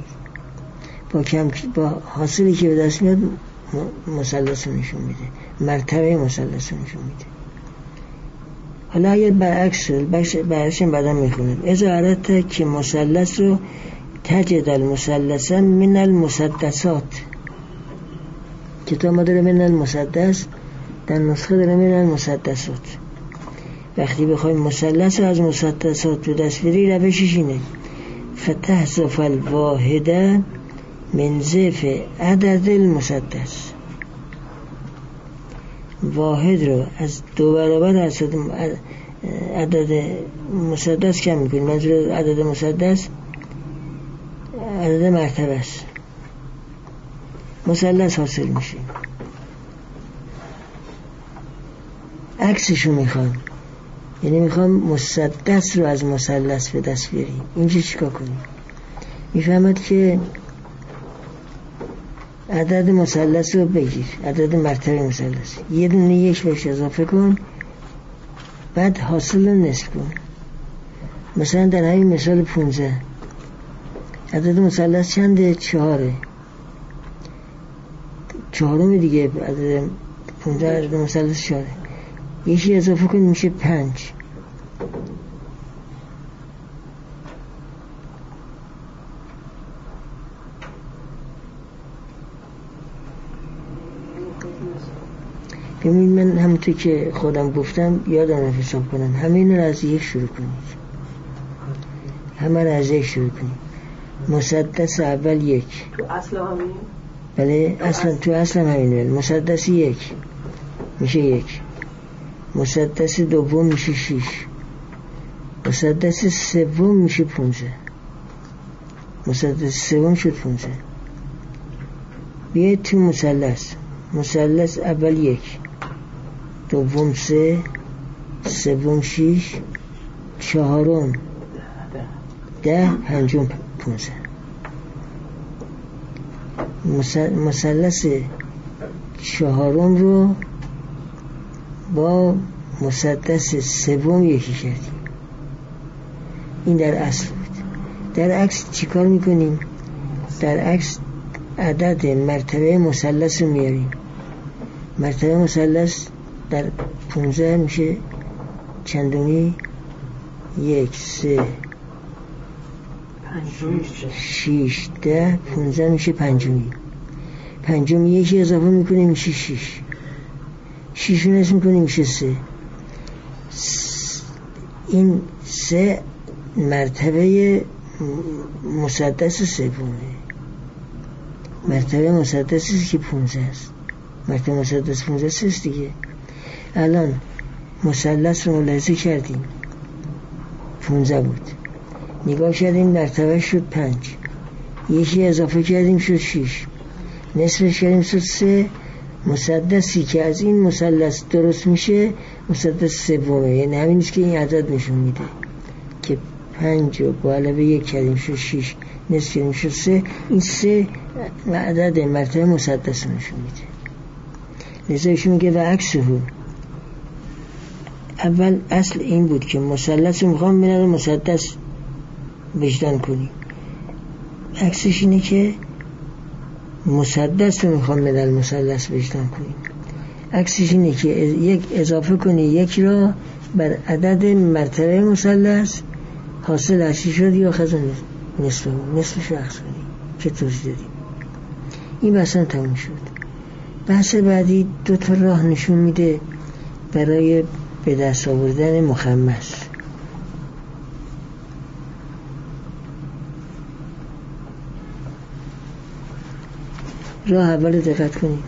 با حاصلی که به دست میاد مثلث رو نشون میده، مرتبه مثلث رو نشون میده. حالا اگر برعکس برعکسش بعدا میخونید. اظهارات که مثلث رو تجد المثلثا من المسدسات، کتاب ما داره من المسدس، در نسخه داره من المسدسات. وقتی بخوایم مثلث رو از مسدسات به دست بیاری روشش اینه، فتحذف الواحده من ضعف عدد المسدس. واحد رو از 2 برابر عدد مسدس کم میکنیم. منظور عدد مسدس عدد مرتبه است، مثلث حاصل میشه. عکسشو میخوام، یعنی میخوام مسدس رو از مثلث به دست بیاریم. اینجا چیکار کنیم؟ میفهمد که عدد مثلث رو بگیر، عدد مرتبه مثلث، یه دونه 1 بهش اضافه کن، بعد حاصل رو نصف کن. مثلا در همین مثال 15 عدد مثلث چنده؟ 4. چهارم دیگه عدد 15 عدد مثلث 4. یکی اضافه کن میشه 5. ببینید من همونطور که خودم گفتم یادم رو حساب کنم، همین رو از 1 شروع کنید، همه رو از 1 شروع کنید. مسدس اول 1. تو اصل همین؟ بله اصلا تو اصلا همینه. مسدس 1 میشه 1. مسدس دوم میشه 6، مسدس سوم میشه 15، مسدس سوم شد 15. بیاید تو مثلث اول 1، دوم 3، سوم 6، چهارم 10، پنجم 15. مثلث چهارم رو با مسدس سوم یکی کردیم. این در اصل بود. در عکس چیکار میکنیم؟ در عکس عدد مرتبه مثلث رو میاریم. مرتبه مثلث در 15 میشه چندمی؟ 1 3 6 10 15 میشه پنجمی. پنجمی یکی اضافه میکنیم میشه 6. 6 رو نصف میکنیم میشه 3. این 3 مرتبه مسدس سومه. مرتبه مسدسی که 15 است. مرتبه مسدس 15 است دیگه. الان مثلث رو ملاحظه کردیم 15 بود، نگاه کردیم مرتبه شد 5، یکی اضافه کردیم شد 6، نصفش کردیم شد 3. مسدسی که از این مثلث درست میشه مسدس سومه. یعنی همین است که این عدد نشون میده که 5 رو با علاوه 1 کردیم شد 6، نصف کردیم شد 3. این 3 عدد مرتبه مسدس رو نشون میده. لذا ایشون میگه و عکسه. اول اصل این بود که مثلث رو میخوام بینه مسدس وجدان کنیم. عکسش اینه که مسدس رو میخوام بدل مثلث وجدان کنیم. عکسش اینه که یک اضافه کنی یک را بر عدد مرتبه مثلث، حاصل هرچی شد یا خزن نصفش رو عکس کنیم که توضیح دادیم. این بحثا تموم شد. بحث بعدی 2 تا راه نشون میده برای به دست آوردن مخمس. راه اول دقت کنید.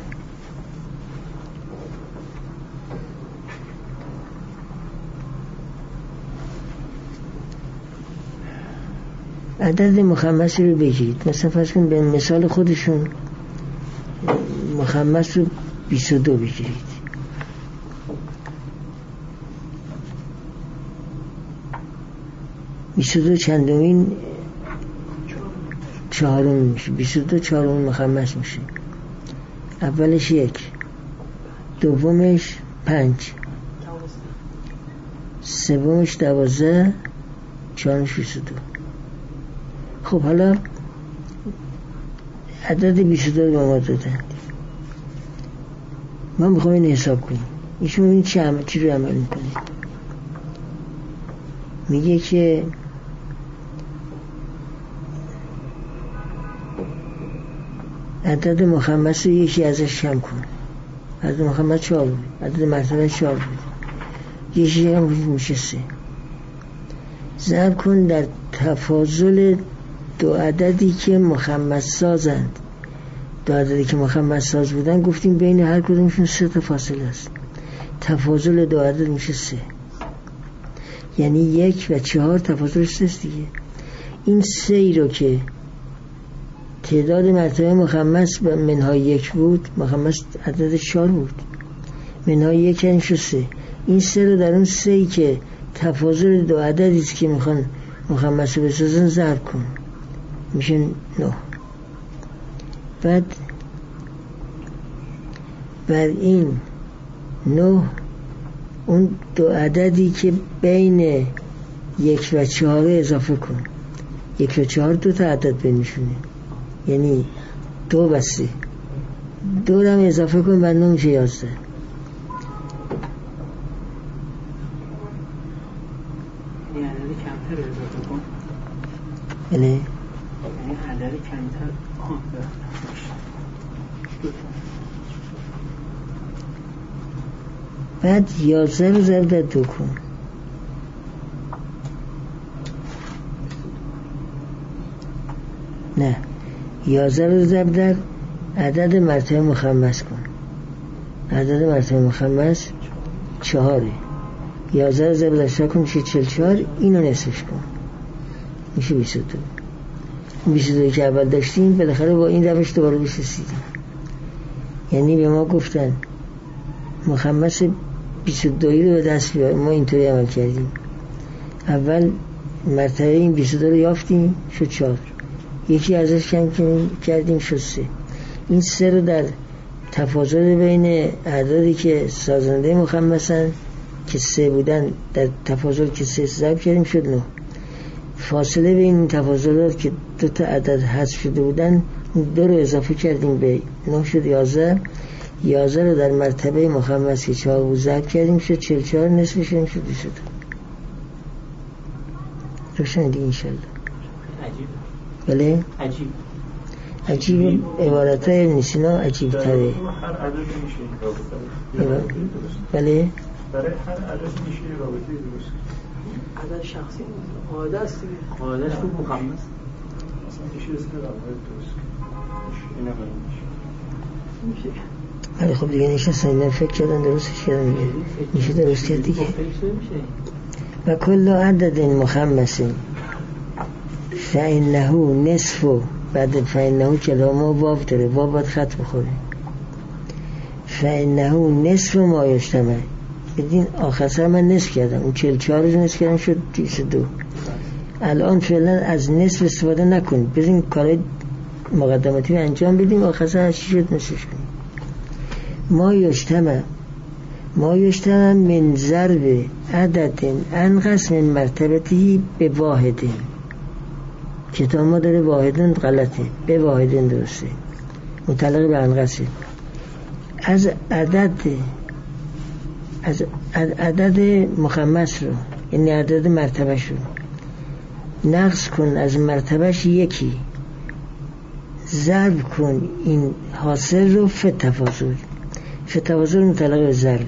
عدد مخمس رو بگیرید. مثلا فرض کنید به مثال خودشون مخمس رو 22 بگیرید. بیستو چندمین؟ چهارم میشه. 22 چهارم مخمس میشه. اولش 1، دومش 5، سومش 12، چهارمش 22. خب حالا عدد 22 رو به ما دادن، ما میخوام این حساب کنیم. ایشون ببینید چی رو عمل میکنه. میگه که عدد مخمس رو یکی ازش کم کن. عدد مخمس 4 بود، عدد مرتبه 4 بود، یکی هم میشه 3. ضرب کن در تفاضل 2 عددی که مخمس سازند. 2 عددی که مخمس ساز بودن گفتیم بین هر کدومشون 3 تا فاصله است. تفاضل 2 عدد میشه 3. یعنی 1 و 4 تفاضلش 3 است دیگه. این 3 رو که تعداد مرتبه مخمس به منهای 1 بود، مخمس عدد 4 بود، منهای 1 یعنی شد 3. این 3 رو در اون 3 که تفاضل 2 عددی است که میخوان مخمس رو بسازن ضرب کن، میشه 9. بعد بر این 9 اون 2 عددی که بین 1 و 4 اضافه کن. 1 و 4 2 تا عدد بینشونه، یعنی 2 و 3. 2 رو هم اضافه کن بر 9 میشه 11. این عدد کمتر اضافه کن. یعنی عدد کمتر بعد 11 رو ضرب در 2 کن. نه، 11 رو ضرب در عدد مرتبه مخمس کن. عدد مرتبه مخمس 4 11 ضرب در 8 کن میشه 44 اینو نصفش کن میشه 22 22 که اول داشتیم بالاخره با این روش دوباره بهش رسیدیم. یعنی به ما گفتن مخمس 22 رو به دست بیار، ما اینطوری عمل کردیم. اول مرتبه این 22 رو یافتیم شد 4 یکی ازش کم کردیم شد 3 این 3 رو در تفاضل بین اعدادی که سازنده مخمسن که 3 بودن در تفاضل که 3 ضرب کردیم شد 9 فاصله بین این تفاضلات که 2 تا عدد حذف شده بودن 2 رو اضافه کردیم به 9 شد 11 11 رو در مرتبه مخمس که 4 بود ضرب کردیم شد 44 نصفش شد 22 روشن دیگه انشالله. عجیب. بله عجیب عبارتای ابن سینا عجیب تره. هر عددی میشه رابطه. بله برای هر عددی میشه رابطه درست. عدد شخصی قاعده است دیگه. قاعدهش خوب مخمس اصلا میشه اسم رابطه درست. اینا میشه. ولی خب دیگه نشستن فکر کردن درستش کردن دیگه میشه درست کرد دیگه. و کل عدد مخمس فإنه نصف بعد فإنه کلام واو داره واو باید خط بخوره فإنه نصف ما یجتمع بدین آخر سر من نصف کردم اون 44 رو نصف کردم شد 22 الان فعلا از نصف استفاده نکنید بزنین کارهای مقدماتی رو انجام بدیم آخر سر از چی شد نصفش کنیم ما یجتمع من ضرب عدد انقص من مرتبتی به واحدین کتاب ما داره واحدین غلطه به واحدین درسته متعلق به انقصه از عدد مخمس رو یعنی عدد مرتبهش رو نقص کن از مرتبهش یکی ضرب کن این حاصل رو فتوازل متعلق به ضربه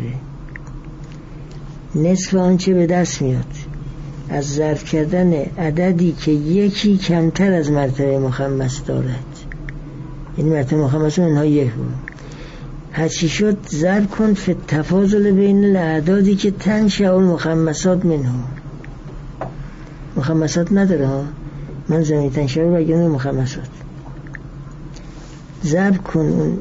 نصف آنچه به دست میاد از ضرب کردن عددی که یکی کمتر از مرتبه مخمس دارد یعنی مرتبه مخمس اونها یک بود هرچی شد ضرب کن فتوازل بین الاعدادی که تنشأ المخمسات منه مخمسات نداره ها من زمین تنشأ رو بگیرم مخمسات ضرب کن اون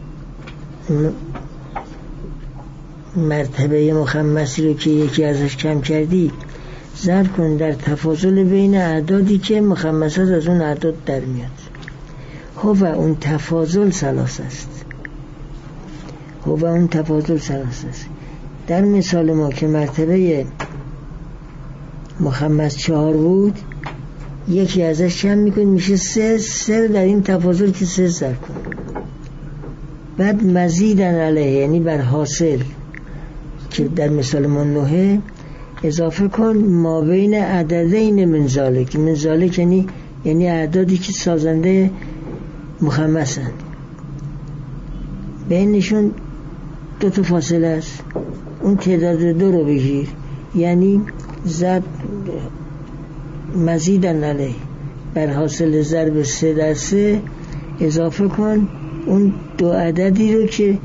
مرتبه مخمسی رو که یکی ازش کم کردی ضرب کن در تفاضل بین اعدادی که مخمسات از اون اعداد در میاد هو اون تفاضل ثلاث است در مثال ما که مرتبه مخمس 4 بود یکی ازش کم میکن میشه 3 در این تفاضل که 3 ضرب کن بعد مزیدن علیه یعنی بر حاصل که در مثال ما 9 اضافه کن ما بین عددین من ذالک یعنی اعدادی که سازنده مخمسند بینشون 2 تا فاصله است اون تعداد 2 رو بگیر یعنی مزیدن علیه بر حاصل ضرب 3 در 3 اضافه کن اون 2 عددی رو که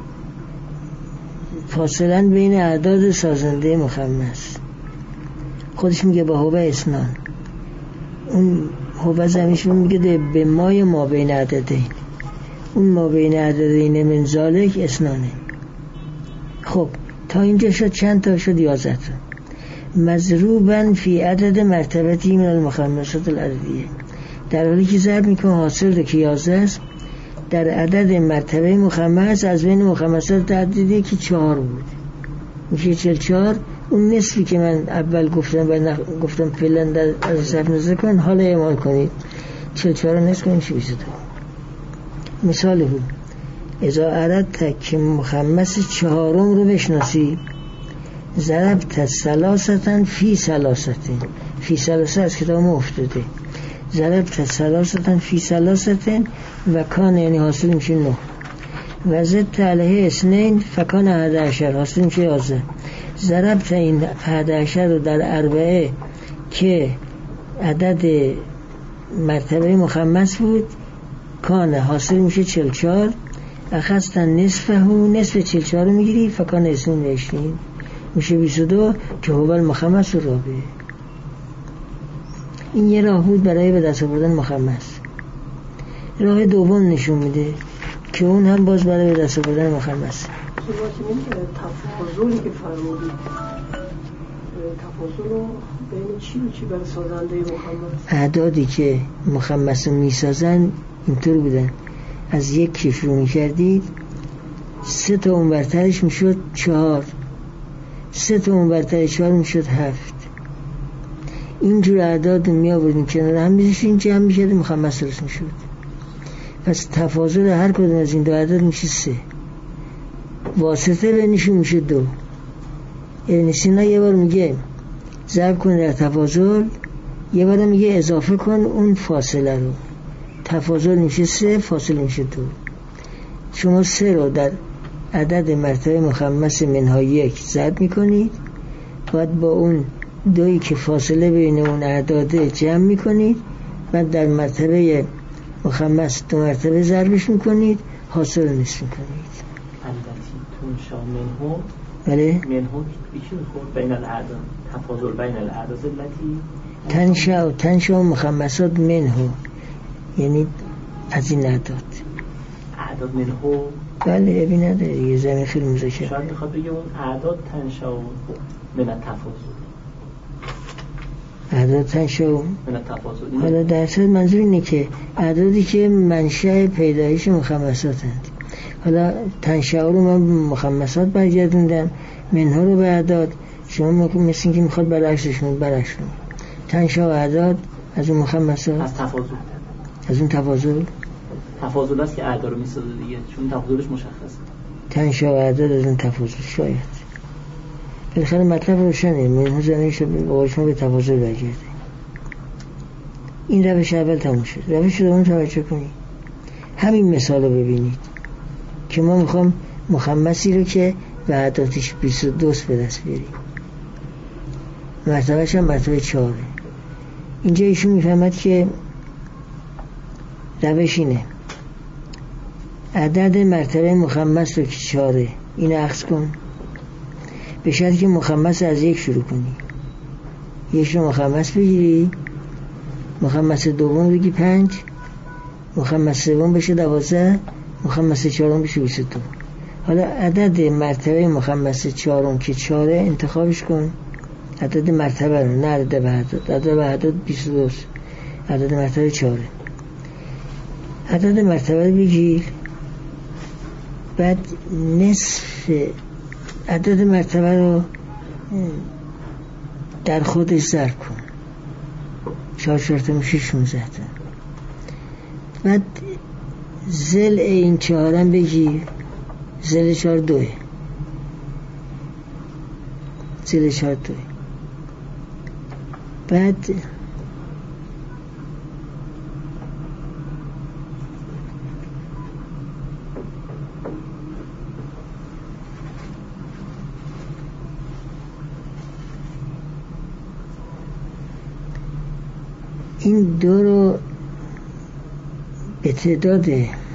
فاصلن بین اعداد سازنده مخمس خودش میگه با هو اسنان اون هو زمینش میگه به مای ما بین عددین اون ما بین عددین من ذالک اسنانه خب تا اینجا شد چند تا شد 11 تا مضروبا فی عدد مرتبتی من المخمسات العددیه در حالی که ضرب میکنه حاصل رو که 11 است در عدد مرتبه مخمس از بین مخمسات عددی که 4 بود میشه 44 اون نصفی که من اول گفتم فعلا در از صرف نظر کن حالا اعمال کنید 44 رو نصف کنید میشه 22 مثال بود اذا اردت که مخمس 4 رو بشناسی ضربت ثلاثة فی ثلاثة فی ثلاثة از کتاب ما افتاده ضربت ثلاثة فی ثلاثة و کان یعنی حاصل میشه 9 و زدت علیه اثنین فکان 11 حاصل میشه 11 ضربت این 11 رو در اربعه که عدد مرتبه مخمس بود کان حاصل میشه 44 اخذتن نصف 44 رو میگیری فکان 22 میشه 22 که هو المخمس الرابع. این یه راه بود برای به دست آوردن مخمس. راه دوم نشون میده که اون هم باز برای به دست آوردن مخمس. تفاضلی که فرمودید، تفاضل رو بین چی برای سازنده مخمس؟ اعدادی که مخمس رو میسازن اینطور بودن: از 1 که شروع میکردید 3 تا اون برترش میشد 4، 3 تا اون برترش 4 میشد 7. اینجور اعداد رو می آوردیم کنار هم میذاشتیم، جمع میکردیم، مخمس درست میشد. پس تفاضل هر کدوم از این دو اعداد میشه 3، واسطه بینشون میشه 2. ابن سینا یه بار میگه ضرب کن در تفاضل، یه بار میگه اضافه کن اون فاصله رو. تفاضل میشه 3، فاصله میشه 2. شما 3 رو در عدد مرتبه مخمس منهای 1 ضرب میکنید، بعد با اون 2 که فاصله بین اون اعداده جمع میکنید، بعد در مرتبه مخمس 2 مرتبه ضربش میکنید، حاصل رو نصف میکنید. تنشا منهو، بله؟ منهو بیشی میخورد بین الاعداد، تفاضل بین الاعداد التي تنشا مخمسات منهو، یعنی از این اعداد منهو. بله ابی نداره یه زمین خیلی مذاکره. شاید میخواد بگه اون اعداد تنشا من التفاضل، اعداد تنشا من التفاضل. حالا در اصل منظور اینه که اعدادی که منشأ پیدایش مخمسات هست. حالا تنشا رو من مخمسات برگردوندم، منها رو به اعداد. شما مثل این که میخواد برعکسش کنید. تنشا و اعداد از اون مخمسات، از تفاضل، از اون تفاضل است که اعداد رو میسازه دیگه، چون تفاضلش مشخصه. تنشا و اعداد از اون تفاضل. شاید بالاخره مطلب روشنه، منها زنیش رو به تفاضل برگرده. این روش اول تموم شد. روش دوم توجه کنید، همین مثال رو ببینید که ما میخوام مخمسی رو که به اعدادش 22 به دست بیاریم، مرتبهش هم مرتبه 4. اینجا ایشون میفهمد که روش اینه: عدد مرتبه مخمس رو که 4، اینو اخذ کن، به شرطی که مخمس از 1 شروع کنی. 1 رو مخمس بگیری، مخمس دوم بگی 5، مخمس سوم بشه 12، مخمس چهارم بشه 22. حالا عدد مرتبه مخمس 4 که 4 انتخابش کن، عدد مرتبه رو، نه عدد وحدات. عدد وحدات 22، عدد مرتبه 4. عدد مرتبه رو بگیر، بعد نصف عدد مرتبه رو در خودش ضرب کن، 4 تا میشه 16 تا. بعد زل این 4 هم بگیر، زل 4 2، زل 4 2. بعد این 2 رو به تعداد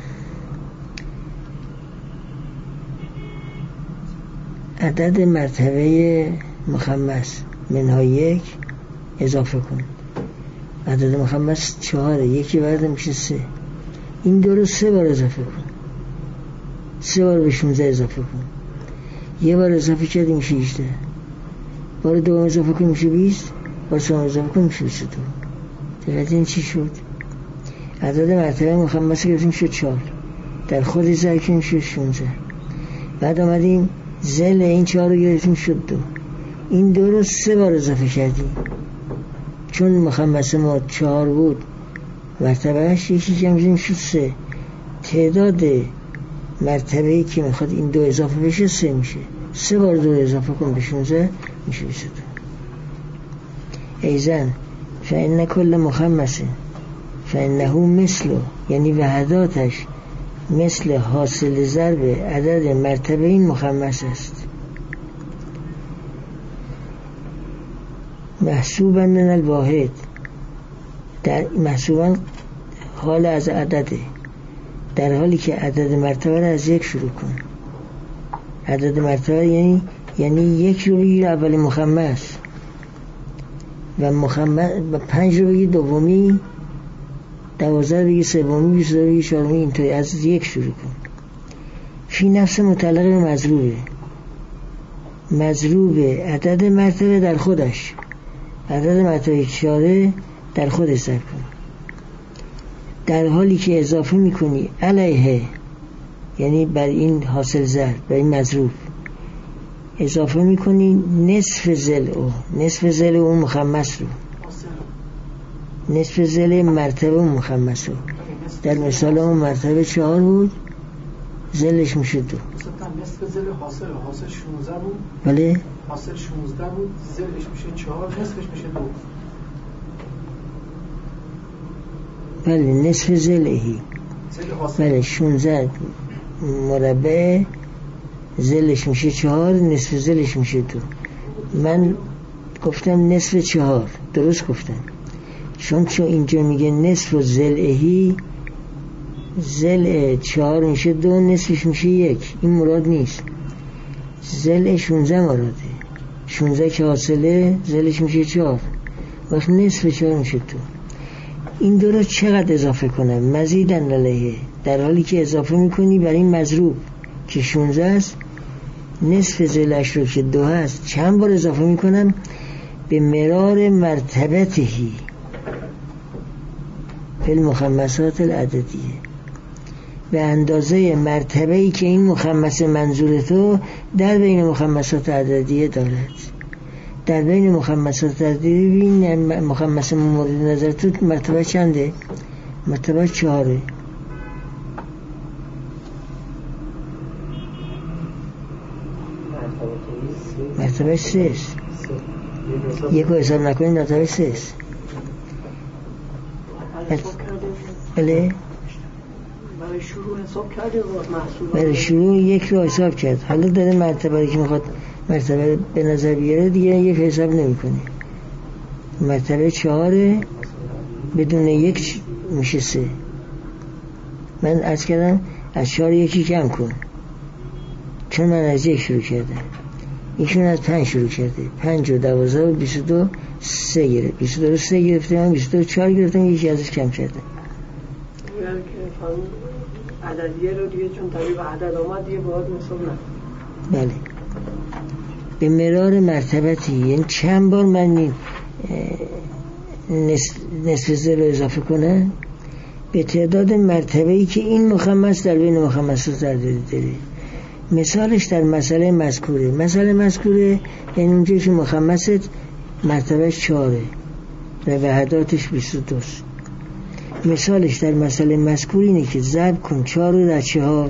عدد مرتبه مخمس منهای 1 اضافه کن. عدد مخمس 4، 1 بعد میشه 3. این 2 رو 3 بار اضافه کن، 3 بار به 16 اضافه کن. 1 بار اضافه کردی میشه 18، بار دوم اضافه کن میشه 20، بار سوم اضافه کن میشه 22. دقیقا این چی شد؟ عدد مرتبه مخمس گرفتیم شد 4، در خود ضرب کنیم شد 16. بعد آمدیم زل این 4 رو گرفتیم شد 2. این 2 رو 3 بار اضافه کردیم، چون مخمس ما 4 بود مرتبهش یکی کم شد 3. تعداد مرتبه‌ای که میخواد این 2 اضافه بشه 3 میشه. 3 بار 2 اضافه کن به 16 میشه 22. ایزن فإن كل مخمس فإنه مثله، یعنی وحداتش مثل حاصل ضرب عدد مرتبه این مخمس است. محسوباً من الواحد، در محسوباً حال از عدده، در حالی که عدد مرتبه را از 1 شروع کن. عدد مرتبه یعنی یعنی 1 رو بگیر اول مخمس و 5 رو بگیر دومی، 12 رو بگیر سومی، 22 رو بگیر چهارمی، اینطوری از 1 شروع کن. فی نفس مطلق مضروب عدد مرتبه در خودش، عدد مرتبه 4 در خود حساب کن. در حالی که اضافه میکنی علیه، یعنی بر این حاصل ضرب، بر این مضروب اضافه میکنی نصف ضلع اون مخمس رو، نصف ضلع مرتبه اون مخمس رو. در مثال اون مرتبه 4 بود، ضلعش میشه 2. نصف ضلع حاصل 16 بود. بله حاصل 16 بود، ضلعش میشه 4، نصفش میشه 2. بله نصف ضلعی، بله 16 مربع، ضلعش میشه 4، نصف ضلعش میشه 2. من گفتم نصف 4، درست گفتم، چون اینجا میگه نصف ضلعی، ضلع 4 میشه 2، نصفش میشه 1. این مراد نیست. ضلع 16 مراده، 16 که حاصله ضلعش میشه 4، وقت نصف 4 میشه 2. این 2 رو چقدر اضافه کنم؟ مزیدن علیه، در حالی که اضافه میکنی برای این مضروب که 16 است، نصف ضلعش رو که 2 هست چند بار اضافه میکنم؟ به مرار مرتبتهی فی المخمسات العددیه، به اندازه مرتبه‌ای که این مخمس منظور تو در بین مخمسات عددیه دارد. در بین مخمسات عددیه ببین مخمس مورد نظر تو مرتبه چنده؟ مرتبه 4. مرتبه 3. یک رو حساب نکنید، مرتبه 3. بله برای شروع حساب کرده و محصول برای شروع 1 رو حساب کرد. حالا داره مرتبه که میخواد مرتبه به نظر بیاره دیگه 1 حساب نمیکنه. مرتبه 4 بدون 1 میشه 3. من عرض کردم از 4 1 کم کن، چون من از 1 شروع کردم، ایشون از 5 شروع کرده. 5 و 12 و 22 3 گرفت، 22 رو 3 گرفته، من 22 رو 4 گرفتم، یکی ازش کم کرده. یعنی که عددیه رو دیگه چون طبیب عدد آمد دیگه باید حساب نکنه. بله به مرار مرتبتی، یعنی چند بار من نصف ضلع رو اضافه کنم به تعداد مرتبه‌ای که این مخمس در بین مخمسات عددی داره. مثالش در مسئله مذکوره. مسئله مذکوره یعنی اونجایی که مخمست مرتبهش 4 و وحداتش 22. مثالش در مسئله مذکور اینه که ضرب کن 4 رو در 4،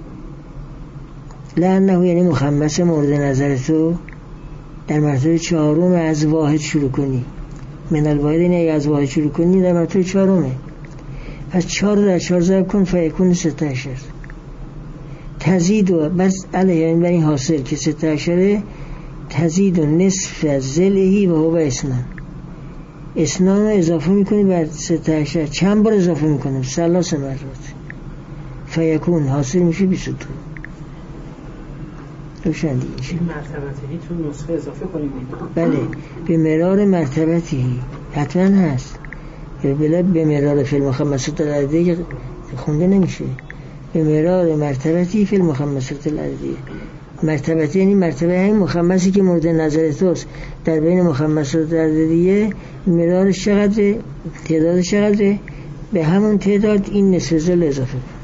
لعنه یعنی مخمس مورد نظر تو در مرتبه 4 از واحد شروع کنی. من الواحد اینه از واحد شروع کنی در مرتبه 4. پس 4 در 4 ضرب کن فیکون 16. تزید و بس علیه، یعنی بر این حاصل که 16 تزید و نصف از ضلعی و هو اسنان رو اضافه میکنی بر 16. چند بار اضافه میکنم؟ 3 مرات. فیکون حاصل میشه 22. روشن دیگه میشه. مرتبتهی تو نسخه اضافه کنیم. بله به مرار مرتبتهی حتما هست. به مرار فی المخمسات العددیه خونده نمیشه. به مرار مرتبتی فی المخمسات العددیه. مرتبتی یعنی مرتبه همین مخمسی که مورد نظر توست در بین مخمسات عددیه. مرارش چقدره؟ تعدادش چقدره؟ به همون تعداد این نصف ضلع اضافه کن.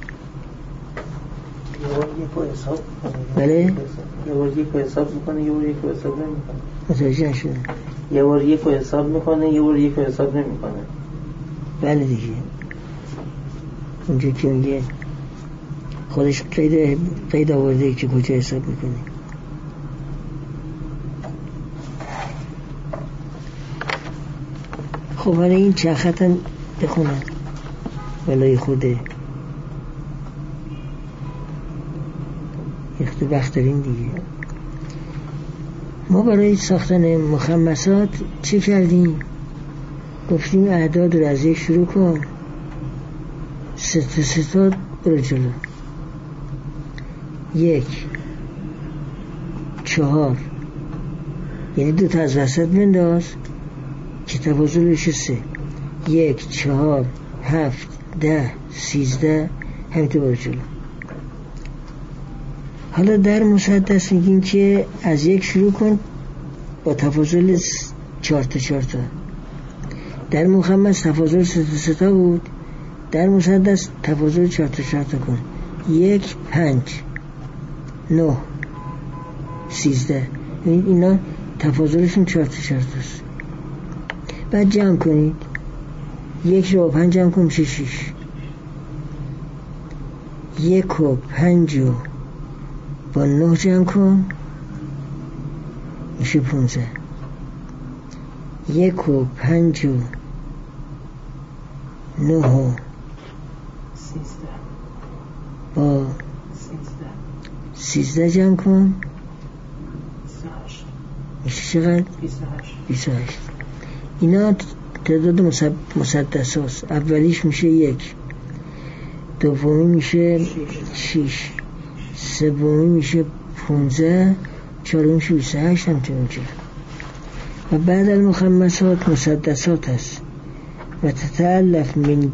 بله؟ یه بار 1 رو حساب میکنه، یه بار 1 رو حساب نمیکنه. متوجه نشدم. یه بار 1 رو حساب میکنه، یه بار 1 رو حساب نمیکنه. بله دیگه. اونجا که میگه خودش قید آورده که کجا حساب میکنه. خب حالا این چند خطم بخونن ولای خوده وقت داریم دیگه. ما برای ساختن مخمسات چه کردیم؟ گفتیم اعداد رو از 1 شروع کن، 3 برو جلو. 1 4 4 یعنی 2 تا از وسط بنداز که تفاضل بشه 3 1 4 7 10 13 همینطور برو جلو. حالا در مسدس میگیم که از 1 شروع کن با تفاضل 4 تا 4 تا. در مخمس تفاضل 3 تا 3 تا بود، در مسدس تفاضل 4 تا 4 تا کن. 1 5 9 13 اینا تفاضلشون 4 تا 4 تاست. بعد جمع کنید، 1 رو با 5 جمع کن میشه 6. 1 و 5 رو با 9 جمع کن میشه 15. 1 و 5 و 9 و 13 با 13 جمع کن میشه چقدر؟ 28. اینا تعداد مسدس هاست. اولیش میشه 1، دومی میشه 6، سومی میشه 15، چهارمی میشه 28 همچنین میشه. و بعد المخمسات مسدسات هست و تتألف من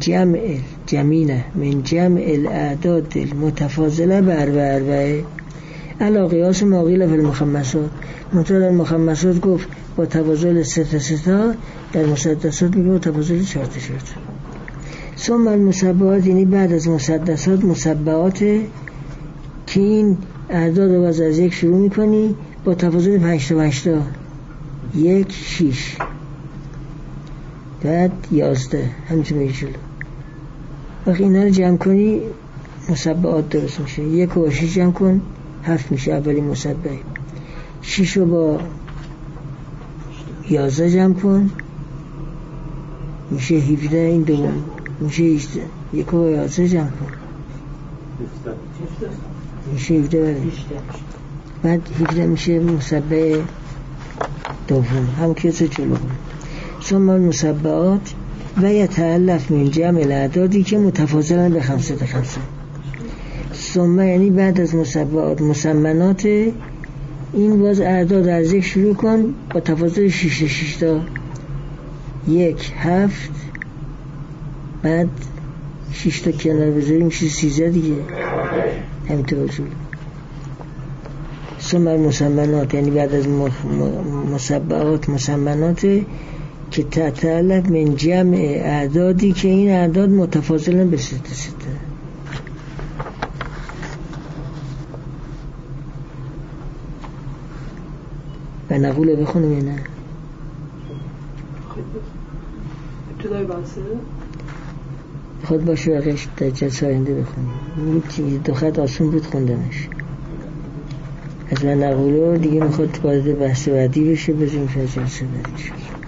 جمع الاعداد المتفاضله بر علی قیاس ما قیل فی المخمسات. منطقه در مخمسات گفت با تفاضل 3 تا 3 تا، در مسدسات میگه با تفاضل 4 تا 4 تا. ثم المسبعات یعنی بعد از مسدسات مسبعات که این اعداد رو از 1 شروع میکنی با تفاضل 5 تا 5 تا. 1 6 بعد 11 همچنین میشه جلو. وقتی اینا رو جمع کنی مسبعات درست میشه. 1 رو با 6 جمع کن 7 میشه اولی مسبعه. 6 رو با 11 جمع کن میشه 17. این دوم میشه 18. 1 رو با 11 جمع کن میشه 17. بعد 17 میشه مسبعه دوم هم که جلو. ثم المسبعات و یتألف من جمع الاعدادی که متفاضلن به 5 تا 5. ثم یعنی بعد از مسبعات مسمنات، این باز اعداد از 1 شروع کن با تفاضل 6 تا 6 تا. 1 7 بعد 6 تا کنار بذاریم میشه 13 دیگه همینطور جلو. ثم المسمنات یعنی بعد از مسبعات مسمنات که تتألف من جمع اعدادی که این اعداد متفاضلن به 3 تا 3 تا. و نقوله بخونم یا نه؟ ابتدای بحثه خود باشه بقیش در جلسه آینده بخونیم. این 2 خط آسون بود خوندنش. از من نقوله دیگه میخواد وارد بحث بعدی بشه، بزنیم که جلسه بعدی شد.